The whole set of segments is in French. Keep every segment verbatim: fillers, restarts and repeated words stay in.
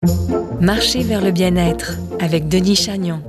Marcher vers le bien-être avec Denis Chagnon.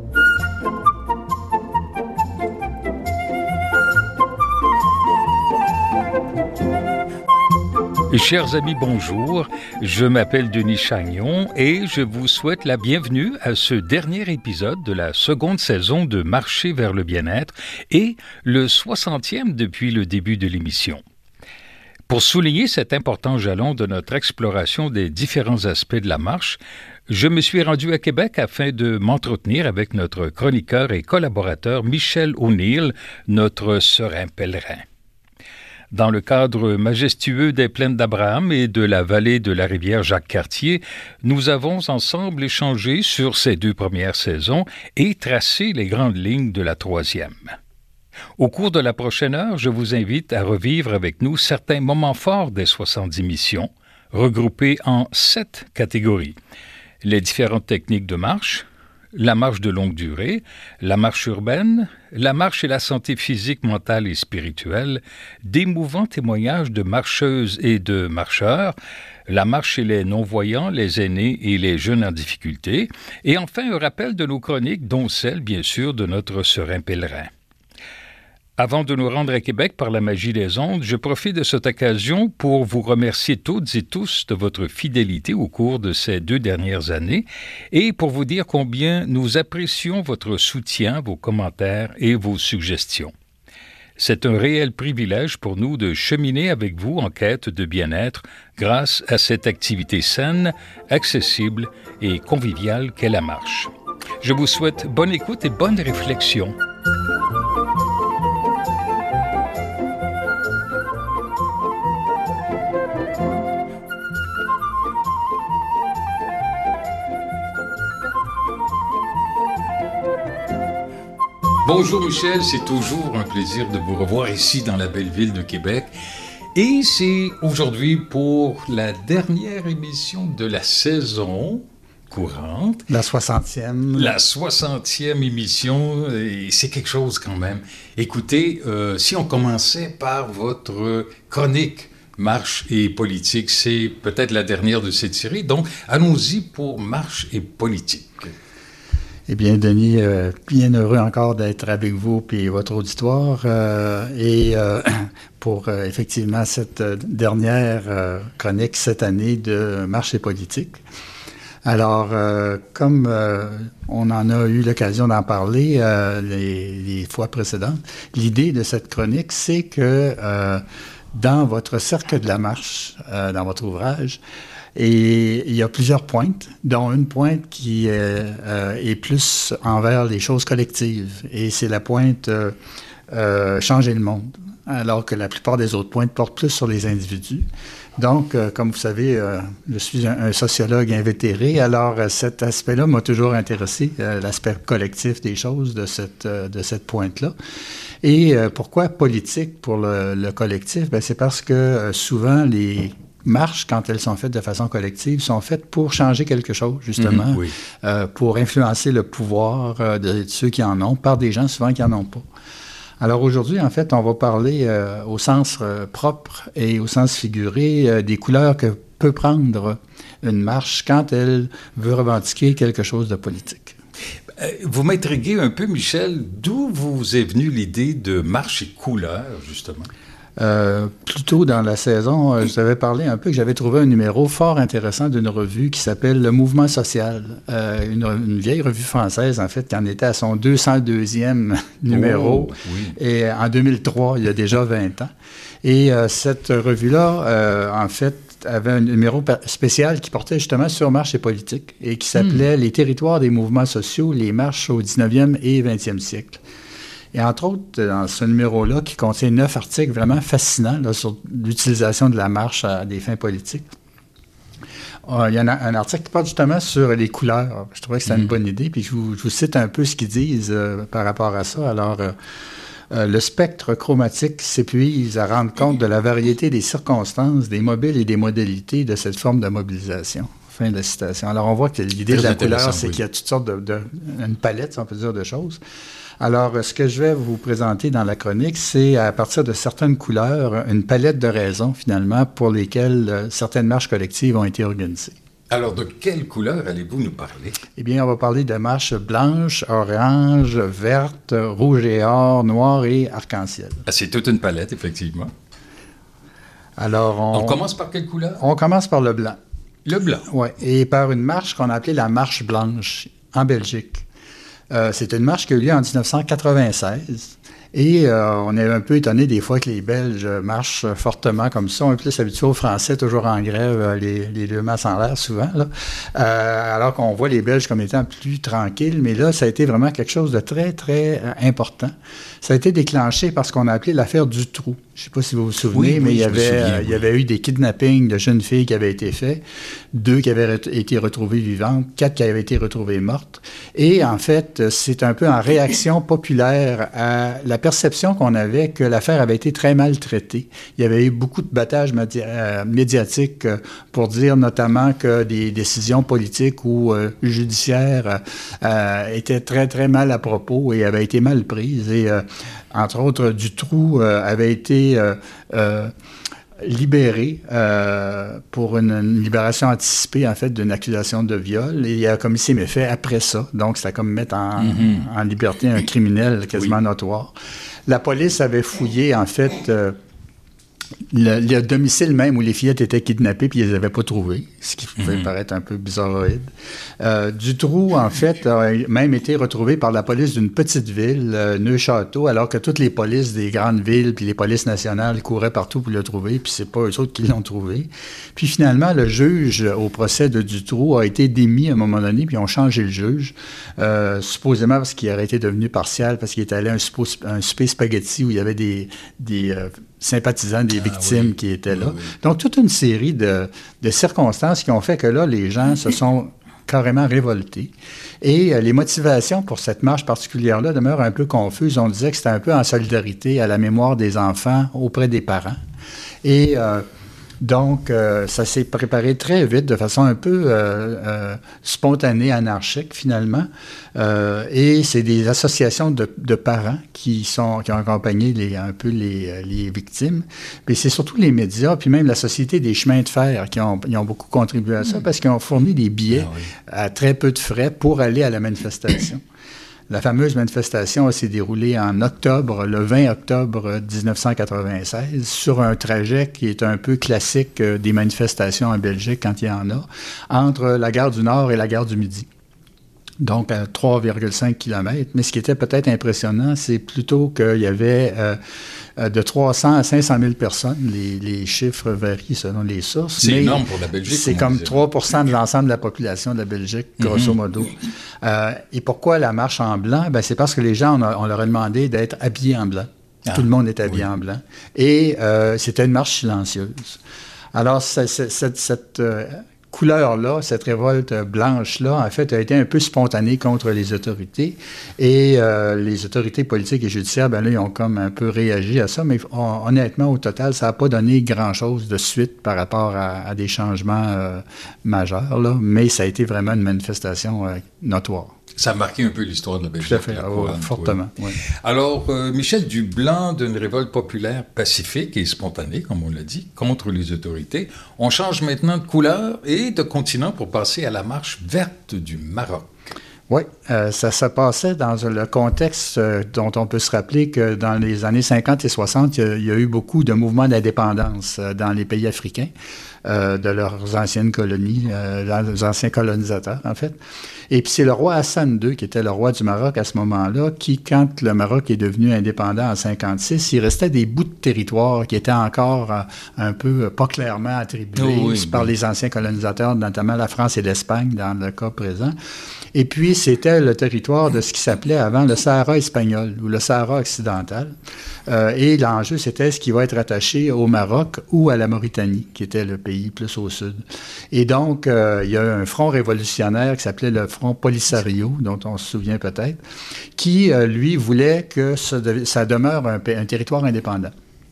Chers amis, bonjour. Je m'appelle Denis Chagnon et je vous souhaite la bienvenue à ce dernier épisode de la seconde saison de Marcher vers le bien-être et le soixantième depuis le début de l'émission. Pour souligner cet important jalon de notre exploration des différents aspects de la marche, je me suis rendu à Québec afin de m'entretenir avec notre chroniqueur et collaborateur Michel O'Neill, notre serein pèlerin. Dans le cadre majestueux des plaines d'Abraham et de la vallée de la rivière Jacques-Cartier, nous avons ensemble échangé sur ces deux premières saisons et tracé les grandes lignes de la troisième. Au cours de la prochaine heure, je vous invite à revivre avec nous certains moments forts des soixante-dix missions, regroupés en sept catégories. Les différentes techniques de marche, la marche de longue durée, la marche urbaine, la marche et la santé physique, mentale et spirituelle, d'émouvants témoignages de marcheuses et de marcheurs, la marche chez les non-voyants, les aînés et les jeunes en difficulté, et enfin un rappel de nos chroniques, dont celle, bien sûr, de notre serein pèlerin. Avant de nous rendre à Québec par la magie des ondes, je profite de cette occasion pour vous remercier toutes et tous de votre fidélité au cours de ces deux dernières années et pour vous dire combien nous apprécions votre soutien, vos commentaires et vos suggestions. C'est un réel privilège pour nous de cheminer avec vous en quête de bien-être grâce à cette activité saine, accessible et conviviale qu'est la marche. Je vous souhaite bonne écoute et bonne réflexion. Bonjour Michel, c'est toujours un plaisir de vous revoir ici dans la belle ville de Québec. Et c'est aujourd'hui pour la dernière émission de la saison courante. La soixantième. La soixantième émission, et c'est quelque chose quand même. Écoutez, euh, si on commençait par votre chronique Marche et politique, c'est peut-être la dernière de cette série. Donc, allons-y pour Marche et politique. Eh bien, Denis, euh, bien heureux encore d'être avec vous et votre auditoire. Euh, et euh, pour euh, effectivement cette euh, dernière euh, chronique cette année de Marche et politique. Alors, euh, comme euh, on en a eu l'occasion d'en parler euh, les, les fois précédentes, l'idée de cette chronique, c'est que euh, dans votre cercle de la marche, euh, dans votre ouvrage, et il y a plusieurs pointes, dont une pointe qui est, euh, est plus envers les choses collectives. Et c'est la pointe euh, euh, changer le monde, alors que la plupart des autres pointes portent plus sur les individus. Donc, euh, comme vous savez, euh, je suis un, un sociologue invétéré, alors euh, cet aspect-là m'a toujours intéressé, euh, l'aspect collectif des choses de cette, euh, de cette pointe-là. Et euh, pourquoi politique pour le, le collectif? Bien, c'est parce que euh, souvent, les marches, quand elles sont faites de façon collective, sont faites pour changer quelque chose, justement, mmh, oui. euh, pour influencer le pouvoir euh, de, de ceux qui en ont, par des gens souvent qui n'en ont pas. Alors aujourd'hui, en fait, on va parler euh, au sens euh, propre et au sens figuré euh, des couleurs que peut prendre une marche quand elle veut revendiquer quelque chose de politique. Vous m'intriguez un peu, Michel. D'où vous est venue l'idée de marche et couleurs, justement? Euh, plus tôt dans la saison, euh, je vous avais parlé un peu que j'avais trouvé un numéro fort intéressant d'une revue qui s'appelle Le Mouvement social, euh, une, une vieille revue française, en fait, qui en était à son deux cent deuxième numéro, oh, oui. Et en deux mille trois, il y a déjà vingt ans. Et euh, cette revue-là, euh, en fait, avait un numéro spécial qui portait justement sur marche et politique et qui s'appelait mmh. « Les territoires des mouvements sociaux, les marches au dix-neuvième et vingtième siècle ». Et entre autres, dans ce numéro-là, qui contient neuf articles vraiment fascinants là, sur l'utilisation de la marche à des fins politiques, euh, il y en a un article qui porte justement sur les couleurs. Je trouvais que c'était mmh. une bonne idée, puis je vous, je vous cite un peu ce qu'ils disent euh, par rapport à ça. Alors, euh, euh, le spectre chromatique s'épuise à rendre compte de la variété des circonstances, des mobiles et des modalités de cette forme de mobilisation. Fin de la citation. Alors, on voit que l'idée Très de la couleur, c'est oui. qu'il y a toutes sortes de, de... une palette, si on peut dire, de choses. Alors, ce que je vais vous présenter dans la chronique, c'est à partir de certaines couleurs, une palette de raisons, finalement, pour lesquelles euh, certaines marches collectives ont été organisées. Alors, de quelle couleur allez-vous nous parler? Eh bien, on va parler de marches blanches, orange, verte, rouge et or, noir et arc-en-ciel. Ah, c'est toute une palette, effectivement. Alors, on, on commence par quelle couleur? On commence par le blanc. Le blanc. Oui, et par une marche qu'on a appelée la marche blanche en Belgique. Euh, c'est une marche qui a eu lieu en dix-neuf cent quatre-vingt-seize. Et euh, on est un peu étonné des fois que les Belges marchent fortement comme ça. On est plus habitué aux Français, toujours en grève, les, les deux masses en l'air souvent. Là. Euh, alors qu'on voit les Belges comme étant plus tranquilles. Mais là, ça a été vraiment quelque chose de très, très euh, important. Ça a été déclenché par ce qu'on a appelé l'affaire Dutroux. Je ne sais pas si vous vous souvenez, oui, mais oui, il, y avait, souviens, euh, oui. il y avait eu des kidnappings de jeunes filles qui avaient été faits, deux qui avaient re- été retrouvées vivantes, quatre qui avaient été retrouvées mortes. Et en fait, c'est un peu en réaction populaire à la perception qu'on avait que l'affaire avait été très mal traitée. Il y avait eu beaucoup de battages médi- euh, médiatiques euh, pour dire notamment que des décisions politiques ou euh, judiciaires euh, étaient très, très mal à propos et avaient été mal prises. Et euh, entre autres, Dutroux euh, avait été euh, euh, libéré euh, pour une, une libération anticipée, en fait, d'une accusation de viol. Et il a commis ses méfaits après ça. Donc, c'était comme mettre en, mm-hmm. en liberté un criminel quasiment oui. notoire. La police avait fouillé, en fait, euh, le, le domicile même où les fillettes étaient kidnappées, puis ils les avaient pas trouvées, ce qui pouvait mm-hmm. paraître un peu bizarroïde. Euh, Dutroux, en fait, a même été retrouvé par la police d'une petite ville, euh, Neuchâteau, alors que toutes les polices des grandes villes puis les polices nationales couraient partout pour le trouver, puis c'est pas eux autres qui l'ont trouvé. Puis finalement, le juge au procès de Dutroux a été démis à un moment donné, puis ils ont changé le juge, euh, supposément parce qu'il aurait été devenu partial, parce qu'il était allé à un, suppo- un souper spaghetti où il y avait des... des euh, sympathisants des victimes ah, oui. qui étaient là. Oui, oui. Donc, toute une série de, de circonstances qui ont fait que là, les gens se sont carrément révoltés. Et euh, les motivations pour cette marche particulière-là demeurent un peu confuses. On disait que c'était un peu en solidarité à la mémoire des enfants auprès des parents. Et... Euh, Donc, euh, ça s'est préparé très vite, de façon un peu euh, euh, spontanée, anarchique, finalement. Euh, et c'est des associations de, de parents qui, sont, qui ont accompagné les, un peu les, les victimes. Puis c'est surtout les médias, puis même la Société des chemins de fer qui ont, ils ont beaucoup contribué à ça, parce qu'ils ont fourni des billets ah oui. à très peu de frais pour aller à la manifestation. La fameuse manifestation s'est déroulée en octobre, le vingt octobre dix-neuf cent quatre-vingt-seize, sur un trajet qui est un peu classique des manifestations en Belgique, quand il y en a, entre la gare du Nord et la gare du Midi. Donc, à trois virgule cinq kilomètres. Mais ce qui était peut-être impressionnant, c'est plutôt qu'il y avait euh, de trois cents à cinq cent mille personnes. Les, les chiffres varient selon les sources. C'est mais énorme pour la Belgique. C'est comme trois pour cent de l'ensemble de la population de la Belgique, grosso mm-hmm. modo. Euh, et pourquoi la marche en blanc? Ben, c'est parce que les gens, on, a, on leur a demandé d'être habillés en blanc. Ah, tout le monde était habillé oui. en blanc. Et euh, c'était une marche silencieuse. Alors, c'est, c'est, cette... cette euh, couleur-là, cette révolte blanche-là, en fait, a été un peu spontanée contre les autorités. Et euh, les autorités politiques et judiciaires, ben là, ils ont comme un peu réagi à ça. Mais on, honnêtement, au total, ça n'a pas donné grand-chose de suite par rapport à, à des changements euh, majeurs, là. Mais ça a été vraiment une manifestation euh, notoire. Ça a marqué un peu l'histoire de la Belgique. Tout à fait, oh, fortement. Oui. Oui. Alors, euh, Michel, du blanc d'une révolte populaire pacifique et spontanée, comme on l'a dit, contre les autorités, on change maintenant de couleur et de continent pour passer à la marche verte du Maroc. Oui, euh, ça se passait dans le contexte euh, dont on peut se rappeler que dans les années cinquante et soixante, il y a, il y a eu beaucoup de mouvements d'indépendance euh, dans les pays africains, euh, de leurs anciennes colonies, euh, leurs anciens colonisateurs, en fait. Et puis c'est le roi Hassan deux, qui était le roi du Maroc à ce moment-là, qui, quand le Maroc est devenu indépendant en cinquante-six, il restait des bouts de territoire qui étaient encore euh, un peu pas clairement attribués oh oui, par oui. les anciens colonisateurs, notamment la France et l'Espagne, dans le cas présent. Et puis, c'était le territoire de ce qui s'appelait avant le Sahara espagnol ou le Sahara occidental. Euh, et l'enjeu, c'était ce qui va être attaché au Maroc ou à la Mauritanie, qui était le pays plus au sud. Et donc, euh, il y a un front révolutionnaire qui s'appelait le Front Polisario, dont on se souvient peut-être, qui, euh, lui, voulait que ça, de, ça demeure un, un territoire indépendant.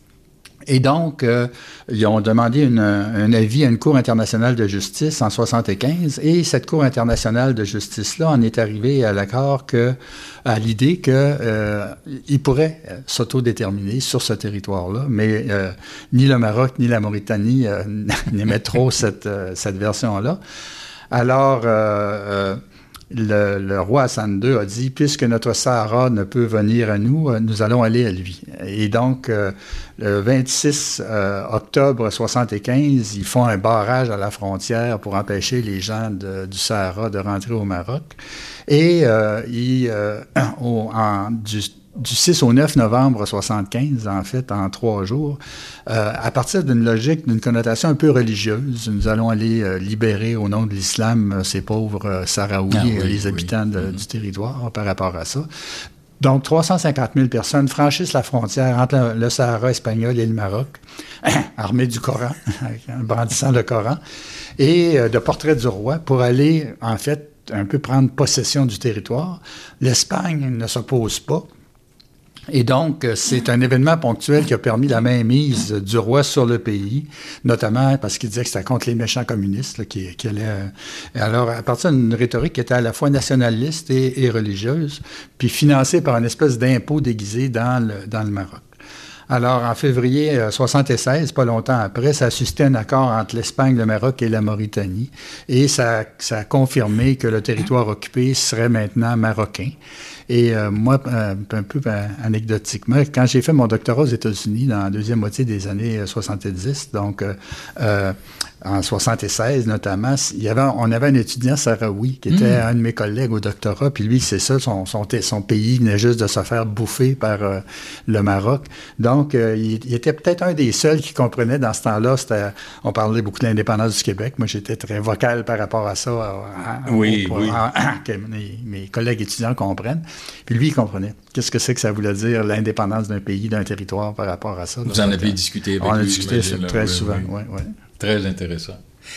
Et donc, euh, ils ont demandé une, un avis à une Cour internationale de justice en soixante-quinze, et cette Cour internationale de justice-là en est arrivée à l'accord que, à l'idée qu'ils euh, pourraient s'autodéterminer sur ce territoire-là, mais euh, ni le Maroc ni la Mauritanie euh, n'aimaient trop cette, euh, cette version-là. Alors, euh, euh, le, le roi Hassan deux a dit, puisque notre Sahara ne peut venir à nous, euh, nous allons aller à lui. Et donc, euh, le vingt-six euh, octobre soixante-quinze, ils font un barrage à la frontière pour empêcher les gens de, du Sahara de rentrer au Maroc. Et euh, ils, euh, au, en, du, du six au neuf novembre soixante-quinze, en fait, en trois jours, euh, à partir d'une logique, d'une connotation un peu religieuse, nous allons aller euh, libérer au nom de l'islam euh, ces pauvres euh, Sahraouis, ah, oui, euh, les habitants oui. de, mm-hmm. du territoire par rapport à ça. Donc, trois cent cinquante mille personnes franchissent la frontière entre le, le Sahara espagnol et le Maroc, armés du Coran, brandissant le Coran, et euh, de portrait du roi pour aller, en fait, un peu prendre possession du territoire. L'Espagne ne s'oppose pas. Et donc, c'est un événement ponctuel qui a permis la mainmise du roi sur le pays, notamment parce qu'il disait que c'était contre les méchants communistes là, qui, qui allaient... Euh, alors, à partir d'une rhétorique qui était à la fois nationaliste et, et religieuse, puis financée par une espèce d'impôt déguisé dans le, dans le Maroc. Alors, en février soixante-seize, pas longtemps après, ça a suscité un accord entre l'Espagne, le Maroc et la Mauritanie. Et ça, ça a confirmé que le territoire occupé serait maintenant marocain. Et euh, moi, euh, un peu euh, anecdotiquement, quand j'ai fait mon doctorat aux États-Unis dans la deuxième moitié des années soixante-dix, donc euh, euh, en soixante-seize notamment, il y avait, on avait un étudiant sahraoui qui était mmh. un de mes collègues au doctorat, puis lui, c'est ça, son, son, son pays venait juste de se faire bouffer par euh, le Maroc. Donc, euh, il, il était peut-être un des seuls qui comprenait dans ce temps-là, c'était, on parlait beaucoup de l'indépendance du Québec. Moi, j'étais très vocal par rapport à ça, à, à, oui, au, oui. À, à, que mes, mes collègues étudiants comprennent. Puis lui, il comprenait. Qu'est-ce que c'est que ça voulait dire, l'indépendance d'un pays, d'un territoire par rapport à ça? Vous en avez discuté avec lui? On a discuté très souvent, oui, oui. Très intéressant.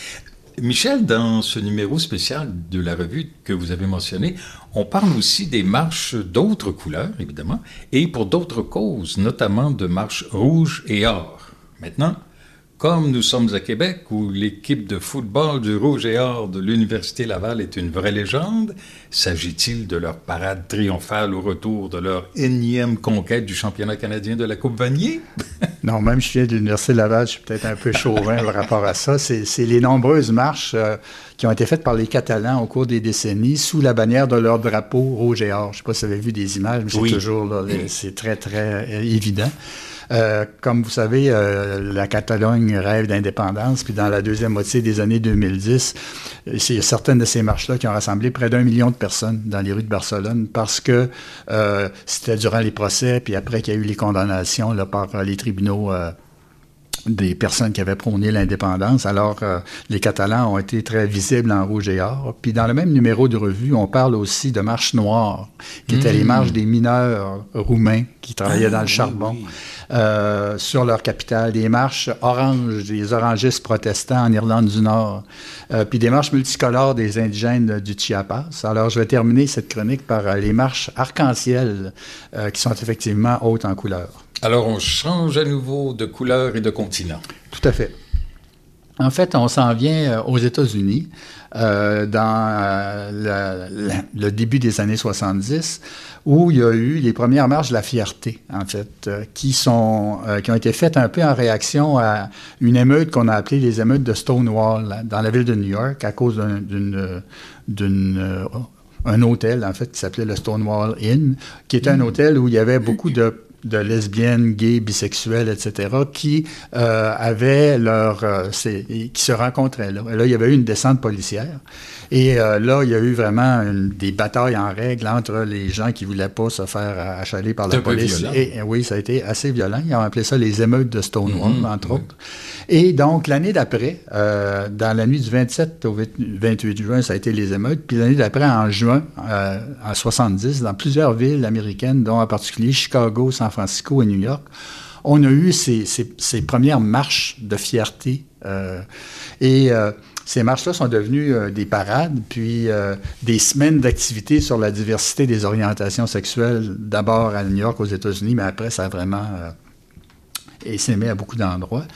Michel, dans ce numéro spécial de la revue que vous avez mentionné, on parle aussi des marches d'autres couleurs, évidemment, et pour d'autres causes, notamment de marches rouges et or. Maintenant, comme nous sommes à Québec, où l'équipe de football du Rouge et Or de l'Université Laval est une vraie légende, s'agit-il de leur parade triomphale au retour de leur énième conquête du championnat canadien de la Coupe Vanier? Non, même si je viens de l'Université Laval, je suis peut-être un peu chauvin par rapport à ça. C'est, c'est les nombreuses marches euh, qui ont été faites par les Catalans au cours des décennies sous la bannière de leur drapeau Rouge et Or. Je ne sais pas si vous avez vu des images, mais oui. c'est toujours là, les, c'est très, très euh, évident. Euh, comme vous savez, euh, la Catalogne rêve d'indépendance, puis dans la deuxième moitié des années deux mille dix, il y a certaines de ces marches-là qui ont rassemblé près d'un million de personnes dans les rues de Barcelone parce que euh, c'était durant les procès, puis après qu'il y a eu les condamnations là, par euh, les tribunaux euh, des personnes qui avaient prôné l'indépendance. Alors, euh, les Catalans ont été très visibles en rouge et or. Puis dans le même numéro de revue, on parle aussi de marches noires, qui mmh. étaient les marches des mineurs roumains qui travaillaient ah, dans le charbon. Oui, oui. Euh, sur leur capitale, des marches oranges, des orangistes protestants en Irlande du Nord, euh, puis des marches multicolores des indigènes du Chiapas. Alors, je vais terminer cette chronique par euh, les marches arc-en-ciel euh, qui sont effectivement hautes en couleur. Alors, on change à nouveau de couleur et de continent. Tout à fait. En fait, on s'en vient euh, aux États-Unis euh, dans euh, le, le début des années soixante-dix, où il y a eu les premières marches de la fierté, en fait, euh, qui sont euh, qui ont été faites un peu en réaction à une émeute qu'on a appelée les émeutes de Stonewall, là, dans la ville de New York, à cause d'un, d'une... d'une euh, un hôtel, en fait, qui s'appelait le Stonewall Inn, qui était un hôtel où il y avait beaucoup de de lesbiennes, gays, bisexuels, et cetera, qui euh, avaient leur... Euh, qui se rencontraient là. Et là, il y avait eu une descente policière. Et euh, là, il y a eu vraiment une, des batailles en règle entre les gens qui ne voulaient pas se faire achaler par la police. Et, et oui, ça a été assez violent. Ils ont appelé ça les émeutes de Stonewall, mm-hmm, entre oui. autres. Et donc, l'année d'après, euh, dans la nuit du vingt-sept au vingt-huit juin, ça a été les émeutes. Puis l'année d'après, en juin, euh, en soixante-dix, dans plusieurs villes américaines, dont en particulier Chicago, San Francisco et New York, on a eu ces, ces, ces premières marches de fierté. Euh, et euh, ces marches-là sont devenues euh, des parades, puis euh, des semaines d'activités sur la diversité des orientations sexuelles, d'abord à New York, aux États-Unis, mais après, ça a vraiment euh, essaimé à beaucoup d'endroits.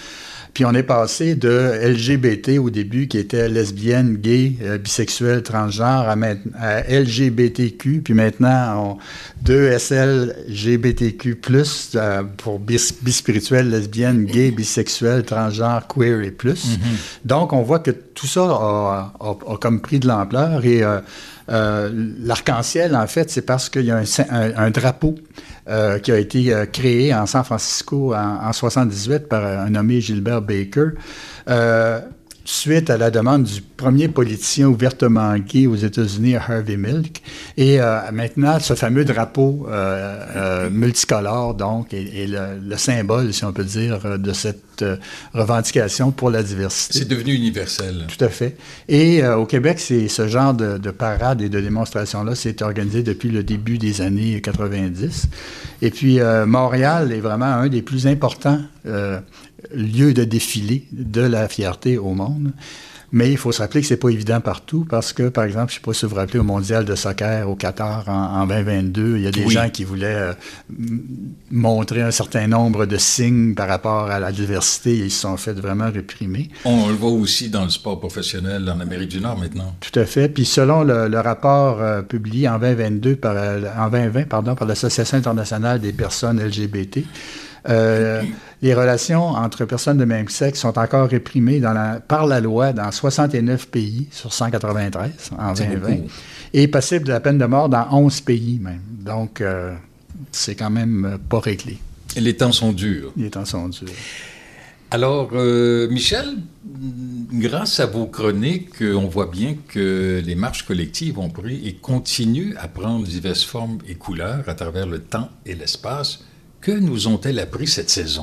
Puis on est passé de L G B T au début, qui était lesbienne, gay, euh, bisexuel, transgenre, à, à L G B T Q, puis maintenant, on, deux S L G B T Q plus, euh, pour bis, bispirituel, lesbienne, gay, bisexuel, transgenre, queer et plus. Mm-hmm. Donc, on voit que tout ça a, a, a comme pris de l'ampleur et euh, euh, l'arc-en-ciel, en fait, c'est parce qu'il y a un, un, un drapeau euh, qui a été euh, créé en San Francisco en, en soixante-dix-huit par un nommé Gilbert Baker, euh, suite à la demande du premier politicien ouvertement gay aux États-Unis, Harvey Milk. Et euh, maintenant, ce fameux drapeau euh, euh, multicolore, donc, est, est le, le symbole, si on peut dire, de cette euh, revendication pour la diversité. C'est devenu universel. Tout à fait. Et euh, au Québec, c'est ce genre de, de parade et de démonstration-là s'est organisé depuis le début des années quatre-vingt-dix. Et puis, euh, Montréal est vraiment un des plus importants euh, lieu de défilé de la fierté au monde. Mais il faut se rappeler que c'est pas évident partout parce que, par exemple, je ne sais pas si vous vous rappelez, au Mondial de soccer au Qatar en, en vingt vingt-deux, il y a des oui. gens qui voulaient euh, m- montrer un certain nombre de signes par rapport à la diversité et ils se sont fait vraiment réprimer. On le voit aussi dans le sport professionnel en Amérique du Nord maintenant. Tout à fait. Puis selon le, le rapport euh, publié en vingt vingt-deux par, euh, en vingt vingt, pardon, par l'Association internationale des personnes L G B T, Euh, les relations entre personnes de même sexe sont encore réprimées dans la, par la loi dans soixante-neuf pays sur cent quatre-vingt-treize en vingt vingt et passible de la peine de mort dans onze pays même. Donc, euh, c'est quand même pas réglé. Et les temps sont durs. Les temps sont durs. Alors, euh, Michel, grâce à vos chroniques, on voit bien que les marches collectives ont pris et continuent à prendre diverses formes et couleurs à travers le temps et l'espace. Que nous ont-elles appris cette saison?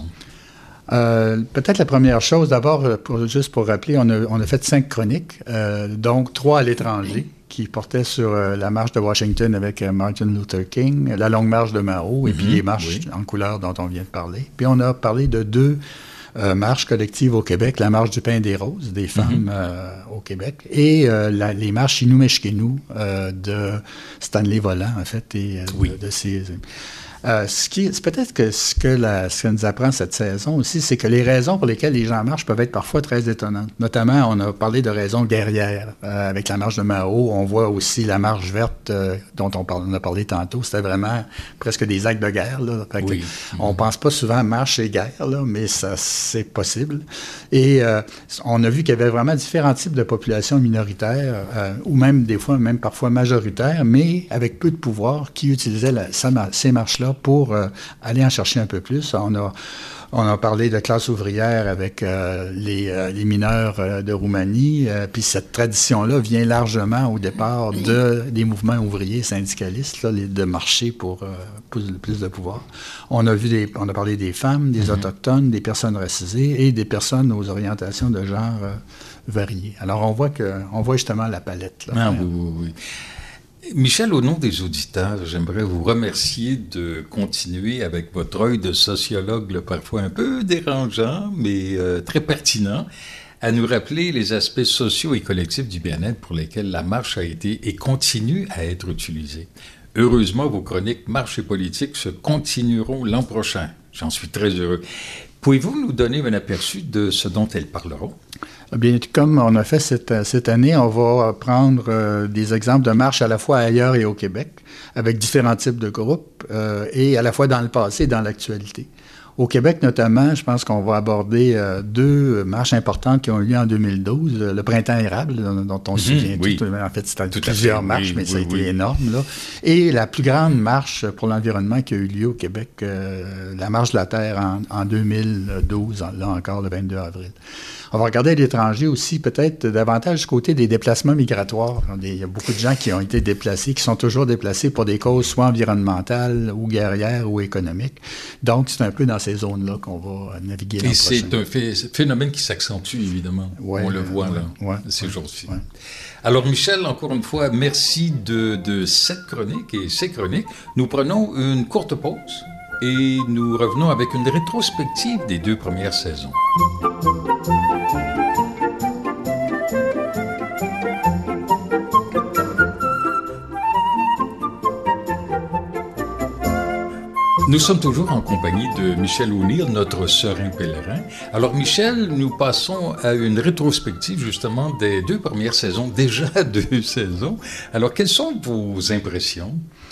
Euh, peut-être la première chose, d'abord, pour, juste pour rappeler, on a, on a fait cinq chroniques, euh, donc trois à l'étranger, qui portaient sur euh, la marche de Washington avec euh, Martin Luther King, la longue marche de Mao, et mm-hmm, puis les marches oui. en couleur dont on vient de parler. Puis on a parlé de deux euh, marches collectives au Québec, la marche du pain des roses des femmes mm-hmm. euh, au Québec, et euh, la, les marches Innu-Meshkinu euh, de Stanley Volant, en fait, et euh, oui. de, de ses... Euh, ce qui, c'est peut-être que ce que, la, ce que nous apprend cette saison aussi, c'est que les raisons pour lesquelles les gens marchent peuvent être parfois très étonnantes. Notamment, on a parlé de raisons guerrières euh, avec la marche de Mao. On voit aussi la marche verte euh, dont on, parle, on a parlé tantôt. C'était vraiment presque des actes de guerre. Là. Fait oui. que, on pense pas souvent à marche et guerre, là, mais ça, c'est possible. Et euh, on a vu qu'il y avait vraiment différents types de populations minoritaires, euh, ou même des fois, même parfois majoritaires, mais avec peu de pouvoir, qui utilisaient la, ces marches-là pour euh, aller en chercher un peu plus. On a, on a parlé de classe ouvrière avec euh, les, euh, les mineurs euh, de Roumanie, euh, puis cette tradition-là vient largement au départ de, des mouvements ouvriers syndicalistes, là, les, de marcher pour euh, plus, plus de pouvoir. On a, vu des, on a parlé des femmes, des mm-hmm. autochtones, des personnes racisées et des personnes aux orientations de genre euh, variées. Alors, on voit, que, on voit justement la palette. Là, ah, oui, oui, oui. Michel, au nom des auditeurs, j'aimerais vous remercier de continuer avec votre œil de sociologue, là, parfois un peu dérangeant, mais euh, très pertinent, à nous rappeler les aspects sociaux et collectifs du bien-être pour lesquels la marche a été et continue à être utilisée. Heureusement, vos chroniques Marche et politique se continueront l'an prochain. J'en suis très heureux. Pouvez-vous nous donner un aperçu de ce dont elles parleront? Bien, comme on a fait cette, cette année, on va prendre euh, des exemples de marches à la fois ailleurs et au Québec, avec différents types de groupes, euh, et à la fois dans le passé et dans l'actualité. Au Québec, notamment, je pense qu'on va aborder euh, deux marches importantes qui ont eu lieu en deux mille douze. Le Printemps érable, dont on mmh, se souvient oui. tout. En fait, c'était tout plusieurs marches, oui, mais oui, ça a oui. été énorme. Là. Et la plus grande marche pour l'environnement qui a eu lieu au Québec, euh, la Marche de la Terre en, en deux mille douze, là encore, le vingt-deux avril. On va regarder à l'étranger aussi, peut-être davantage du côté des déplacements migratoires. Il y a beaucoup de gens qui ont été déplacés, qui sont toujours déplacés pour des causes soit environnementales ou guerrières ou économiques. Donc, c'est un peu dans ces zones-là qu'on va naviguer. Et c'est un phénomène qui s'accentue, évidemment. Ouais, on le voit, euh, là, ouais, ces ouais, jours-ci. Ouais. Alors, Michel, encore une fois, merci de, de cette chronique et ces chroniques. Nous prenons une courte pause et nous revenons avec une rétrospective des deux premières saisons. Nous sommes toujours en compagnie de Michel O'Neill, notre serein pèlerin. Alors Michel, nous passons à une rétrospective justement des deux premières saisons, déjà deux saisons. Alors quelles sont vos impressions?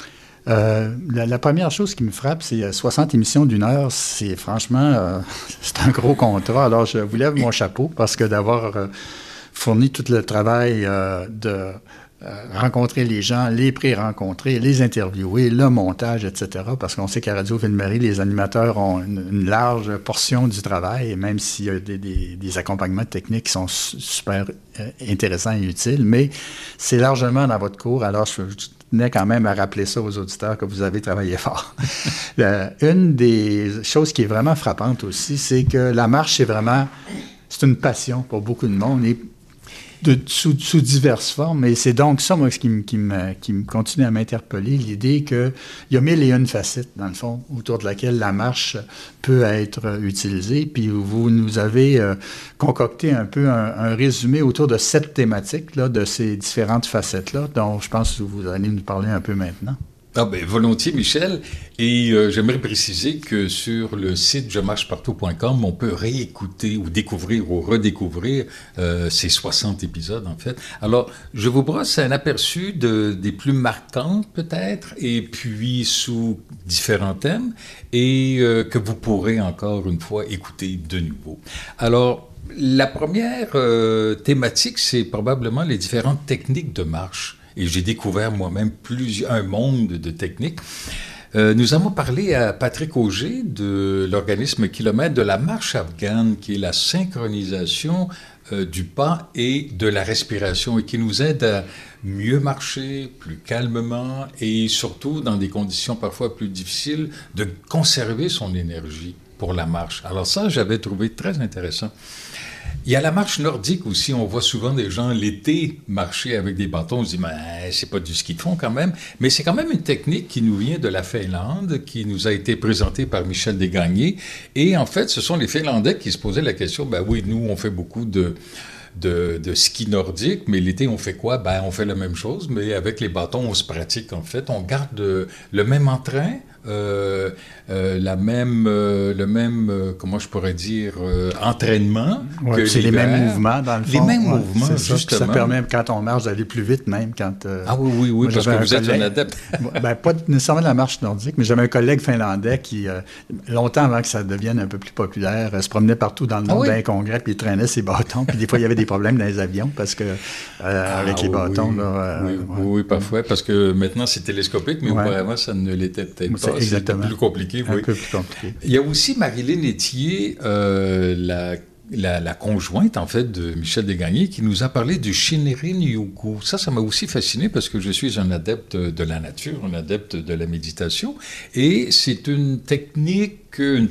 Euh, la, la première chose qui me frappe, c'est soixante émissions d'une heure. C'est franchement, euh, c'est un gros contrat. Alors je vous lève mon chapeau parce que d'avoir euh, fourni tout le travail euh, de... rencontrer les gens, les pré-rencontrer, les interviewer, le montage, et cetera. Parce qu'on sait qu'à Radio Ville-Marie, les animateurs ont une, une large portion du travail, même s'il y a des, des, des accompagnements techniques qui sont super euh, intéressants et utiles, mais c'est largement dans votre cours. Alors, je, je tenais quand même à rappeler ça aux auditeurs que vous avez travaillé fort. euh, une des choses qui est vraiment frappante aussi, c'est que la marche, c'est vraiment, c'est une passion pour beaucoup de monde. Et De, sous, sous diverses formes. Et c'est donc ça, moi, ce qui me, qui me, qui me continue à m'interpeller, l'idée qu'il y a mille et une facettes, dans le fond, autour de laquelle la marche peut être utilisée. Puis vous nous avez euh, concocté un peu un, un résumé autour de sept thématiques, là, de ces différentes facettes-là, dont je pense que vous allez nous parler un peu maintenant. Ah ben volontiers, Michel. Et euh, j'aimerais préciser que sur le site je marche partout point com, on peut réécouter ou découvrir ou redécouvrir euh, ces soixante épisodes, en fait. Alors, je vous brosse un aperçu de, des plus marquantes, peut-être, et puis sous différents thèmes, et euh, que vous pourrez encore une fois écouter de nouveau. Alors, la première euh, thématique, c'est probablement les différentes techniques de marche. Et j'ai découvert moi-même plusieurs, un monde de techniques. Euh, nous avons parlé à Patrick Auger de l'organisme Kilomètre de la marche afghane, qui est la synchronisation euh, du pas et de la respiration, et qui nous aide à mieux marcher, plus calmement, et surtout dans des conditions parfois plus difficiles, de conserver son énergie pour la marche. Alors ça, j'avais trouvé très intéressant. Il y a la marche nordique aussi. On voit souvent des gens l'été marcher avec des bâtons. On se dit, mais c'est pas du ski de fond quand même. Mais c'est quand même une technique qui nous vient de la Finlande, qui nous a été présentée par Michel Desgagnés. Et en fait, ce sont les Finlandais qui se posaient la question, ben oui, nous, on fait beaucoup de... De, de ski nordique, mais l'été, on fait quoi? Ben, on fait la même chose, mais avec les bâtons, on se pratique, en fait. On garde euh, le même entrain, euh, euh, la même, euh, le même, euh, comment je pourrais dire, euh, entraînement. Ouais, que c'est les mêmes mouvements, dans le fond. Les mêmes ouais, mouvements, c'est ça, justement. Ça permet, quand on marche, d'aller plus vite, même quand... Euh, ah oui, oui, oui, parce que vous collègue, êtes un adepte. ben, pas nécessairement de la marche nordique, mais j'avais un collègue finlandais qui, euh, longtemps avant que ça devienne un peu plus populaire, euh, se promenait partout dans le monde ah oui? d'un congrès, puis il traînait ses bâtons, puis des fois, il y avait des problèmes dans les avions, parce que, euh, ah, avec les bâtons, oui, là... Euh, oui, ouais. oui, parfois, parce que maintenant, c'est télescopique, mais ouais. auparavant, ça ne l'était peut-être pas. Exactement. C'était plus compliqué, oui. Un peu plus compliqué. Il y a aussi Marilyn Etier, euh, la, la, la conjointe, en fait, de Michel Desgagnés, qui nous a parlé du Shinrin-yoku. Ça, ça m'a aussi fasciné parce que je suis un adepte de la nature, un adepte de la méditation. Et c'est une technique, une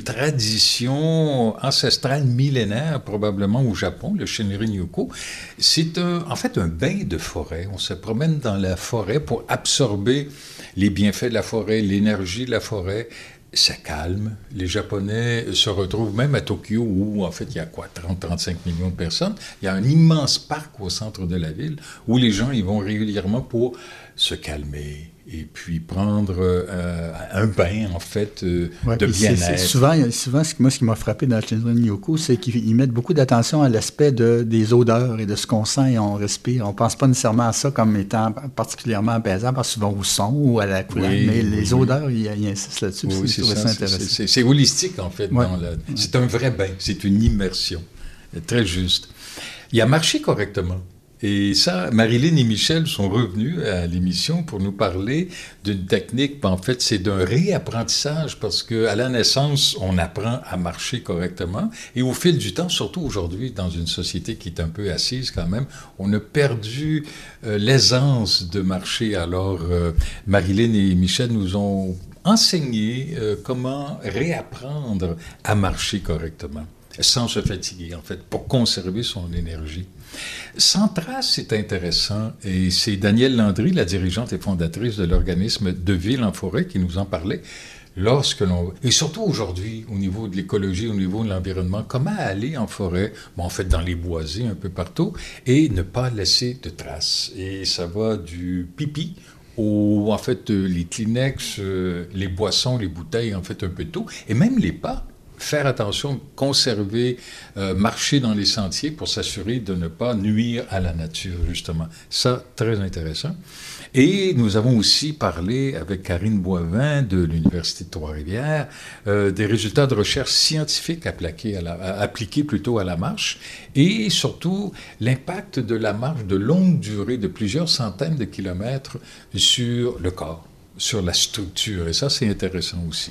tradition ancestrale millénaire, probablement au Japon, le Shinrin-yoku. C'est un, en fait un bain de forêt. On se promène dans la forêt pour absorber les bienfaits de la forêt, l'énergie de la forêt. Ça calme. Les Japonais se retrouvent même à Tokyo, où en fait il y a quoi, trente à trente-cinq millions de personnes. Il y a un immense parc au centre de la ville où les gens y vont régulièrement pour se calmer et puis prendre euh, un bain, en fait, euh, ouais, de bien-être. C'est, c'est souvent, souvent, moi, ce qui m'a frappé dans le Shinrin-yoku, c'est qu'ils mettent beaucoup d'attention à l'aspect de, des odeurs et de ce qu'on sent et on respire. On ne pense pas nécessairement à ça comme étant particulièrement apaisant, parce que souvent au son ou à la couleur, oui, mais oui, les oui. odeurs, ils il insistent là-dessus. Oui, c'est, c'est, ça, ça intéressant. C'est, c'est, c'est holistique, en fait. Ouais. Dans la, c'est un vrai bain, c'est une immersion. Très juste. Il y a marché correctement. Et ça, Marilyn et Michel sont revenus à l'émission pour nous parler d'une technique. En fait, c'est d'un réapprentissage parce qu'à la naissance, on apprend à marcher correctement. Et au fil du temps, surtout aujourd'hui, dans une société qui est un peu assise quand même, on a perdu euh, l'aisance de marcher. Alors, euh, Marilyn et Michel nous ont enseigné euh, comment réapprendre à marcher correctement, sans se fatiguer, en fait, pour conserver son énergie. Sans trace, c'est intéressant, et c'est Danielle Landry, la dirigeante et fondatrice de l'organisme De Ville en Forêt, qui nous en parlait. Lorsque l'on... Et surtout aujourd'hui, au niveau de l'écologie, au niveau de l'environnement, comment aller en forêt, bon, en fait dans les boisés un peu partout, et ne pas laisser de traces. Et ça va du pipi aux, en fait, euh, les Kleenex, euh, les boissons, les bouteilles, en fait, un peu de tout, et même les pas. Faire attention, conserver, euh, marcher dans les sentiers pour s'assurer de ne pas nuire à la nature, justement. Ça, très intéressant. Et nous avons aussi parlé avec Karine Boivin de l'Université de Trois-Rivières euh, des résultats de recherche scientifiques appliqués, à la, appliqués plutôt à la marche et surtout l'impact de la marche de longue durée de plusieurs centaines de kilomètres sur le corps, sur la structure. Et ça, c'est intéressant aussi.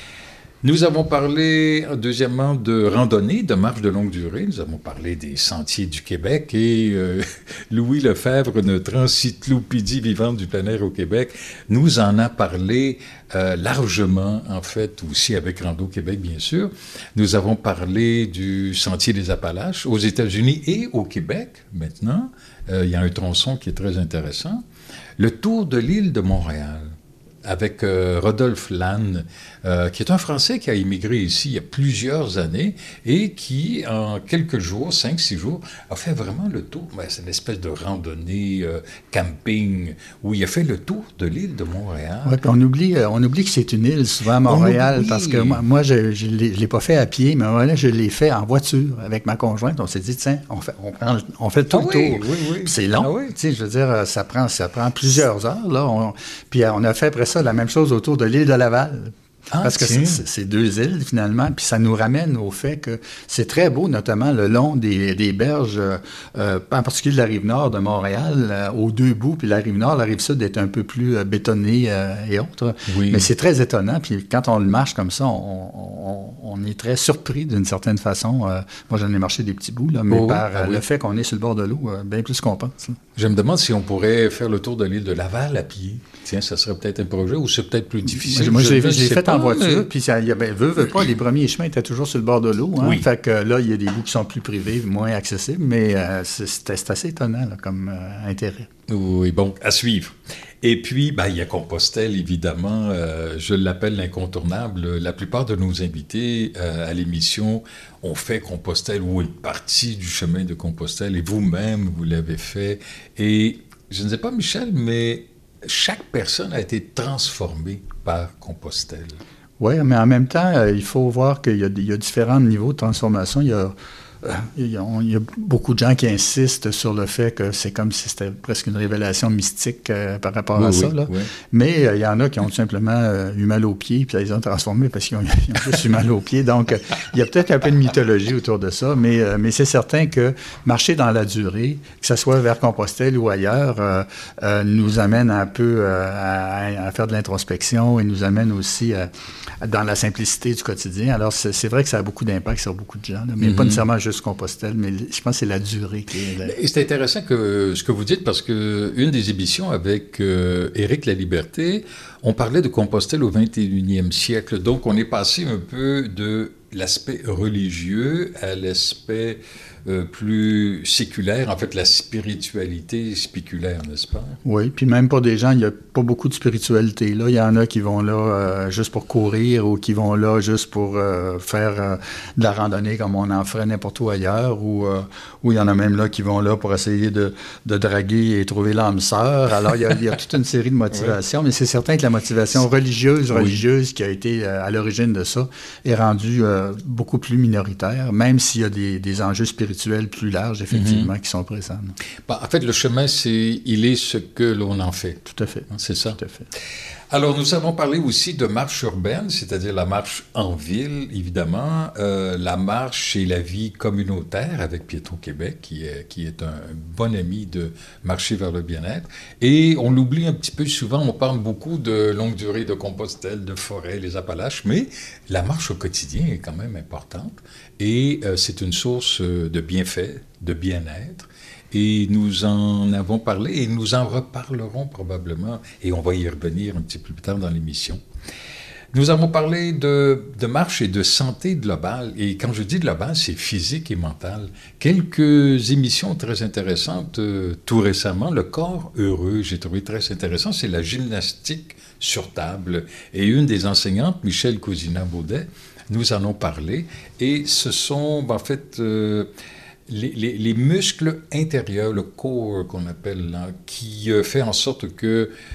Nous avons parlé, deuxièmement, de randonnée, de marche de longue durée. Nous avons parlé des sentiers du Québec et euh, Louis Lefebvre, notre encyclopédie vivante du plein air au Québec, nous en a parlé euh, largement, en fait, aussi avec Rando Québec, bien sûr. Nous avons parlé du sentier des Appalaches aux États-Unis et au Québec, maintenant. Euh, il y a un tronçon qui est très intéressant. Le tour de l'île de Montréal, avec euh, Rodolphe Lannes, euh, qui est un Français qui a immigré ici il y a plusieurs années et qui, en quelques jours, cinq, six jours, a fait vraiment le tour. Ben, c'est une espèce de randonnée, euh, camping, où il a fait le tour de l'île de Montréal. Oui, puis on oublie, on oublie que c'est une île, souvent à Montréal, parce que moi, moi je ne l'ai pas fait à pied, mais voilà, je l'ai fait en voiture avec ma conjointe. On s'est dit, tiens, on fait, on prend, on fait tout ah le oui, tour. Oui, oui. C'est long, ah oui. Tu sais, je veux dire, ça prend, ça prend plusieurs heures. Là. On, puis on a fait après ça la même chose autour de l'île de Laval. Ah, parce que c'est, c'est deux îles, finalement, puis ça nous ramène au fait que c'est très beau, notamment le long des, des berges, euh, en particulier de la Rive-Nord de Montréal, euh, aux deux bouts, puis la Rive-Nord, la Rive-Sud est un peu plus euh, bétonnée euh, et autres. Oui. Mais c'est très étonnant, puis quand on le marche comme ça, on, on, on est très surpris d'une certaine façon. Euh, moi, j'en ai marché des petits bouts, là, mais oh, par ah, oui. le fait qu'on est sur le bord de l'eau, euh, bien plus qu'on pense. Là. Je me demande si on pourrait faire le tour de l'île de Laval à pied. Tiens, ça serait peut-être un projet, ou c'est peut-être plus difficile. Moi, je, je l'ai fait pas, en voiture, mais... puis ça, y a, ben, veut, veut pas, les premiers chemins étaient toujours sur le bord de l'eau. Hein, oui. Fait que là, il y a des bouts qui sont plus privés, moins accessibles, mais euh, c'est, c'est assez étonnant là, comme euh, intérêt. Oui, bon, à suivre. Et puis, ben, il y a Compostelle, évidemment. Euh, je l'appelle l'incontournable. La plupart de nos invités euh, à l'émission ont fait Compostelle ou une partie du chemin de Compostelle. Et vous-même, vous l'avez fait. Et je ne sais pas, Michel, mais chaque personne a été transformée par Compostelle. Oui, mais en même temps, euh, il faut voir qu'il y a, il y a différents niveaux de transformation. Il y a Il y, a, il y a beaucoup de gens qui insistent sur le fait que c'est comme si c'était presque une révélation mystique euh, par rapport oui, à ça. Oui, là. Oui. Mais euh, il y en a qui ont tout simplement euh, eu mal aux pieds, puis ils ont transformé parce qu'ils ont, ils ont juste eu mal aux pieds. Donc, euh, il y a peut-être un peu de mythologie autour de ça, mais, euh, mais c'est certain que marcher dans la durée, que ce soit vers Compostelle ou ailleurs, euh, euh, nous amène un peu euh, à, à faire de l'introspection et nous amène aussi euh, dans la simplicité du quotidien. Alors, c'est, c'est vrai que ça a beaucoup d'impact sur beaucoup de gens, là, mais mm-hmm. pas nécessairement juste Compostelle, mais je pense que c'est la durée qui est... La... Et c'est intéressant que, ce que vous dites, parce qu'une des émissions avec euh, Éric Laliberté, on parlait de Compostelle au vingt et unième siècle. Donc, on est passé un peu de l'aspect religieux à l'aspect euh, plus séculaire, en fait, la spiritualité spéculaire, n'est-ce pas? Oui, puis même pour des gens, il n'y a pas beaucoup de spiritualité. Là, il y en a qui vont là euh, juste pour courir ou qui vont là juste pour euh, faire euh, de la randonnée comme on en ferait n'importe où ailleurs, ou, euh, ou il y en a même là qui vont là pour essayer de, de draguer et trouver l'âme sœur. Alors, il y, a, il y a toute une série de motivations, oui. Mais c'est certain que la motivation religieuse, religieuse oui. qui a été euh, à l'origine de ça est rendue euh, beaucoup plus minoritaire, même s'il y a des, des enjeux spirituels plus larges, effectivement, mm-hmm. qui sont présents. Bah, en fait, le chemin, c'est il est ce que l'on en fait. Tout à fait. C'est ça? Tout à fait. Alors, nous avons parlé aussi de marche urbaine, c'est-à-dire la marche en ville, évidemment, euh, la marche et la vie communautaire avec Piéton Québec, qui est, qui est un bon ami de Marcher vers le bien-être. Et on l'oublie un petit peu souvent, on parle beaucoup de longue durée, de Compostelle, de forêt, les Appalaches, mais la marche au quotidien est quand même importante et euh, c'est une source de bienfaits, de bien-être. Et nous en avons parlé et nous en reparlerons probablement, et on va y revenir un petit peu plus tard dans l'émission. Nous avons parlé de, de marche et de santé globale, et quand je dis globale, c'est physique et mental. Quelques émissions très intéressantes, euh, tout récemment, Le corps heureux, j'ai trouvé très intéressant, c'est la gymnastique sur table, et une des enseignantes, Michel Cousina-Baudet, nous en ont parlé, et ce sont, en fait... Euh, Les, les, les muscles intérieurs, le core qu'on appelle, là, qui euh, fait en sorte que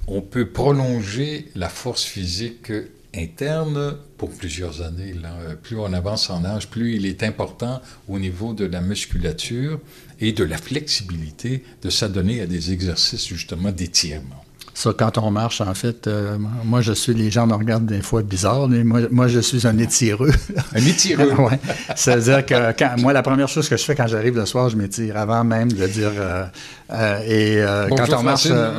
on peut prolonger la force physique interne pour plusieurs années. Là. Plus on avance en âge, plus il est important au niveau de la musculature et de la flexibilité de s'adonner à des exercices justement d'étirement. Ça, quand on marche, en fait, euh, moi, je suis, les gens me regardent des fois bizarre, mais moi, moi je suis un étireux. Un étireux? Oui. C'est-à-dire que quand, moi, la première chose que je fais quand j'arrive le soir, je m'étire avant même de dire... Euh, euh, et euh, quand, on marche, euh,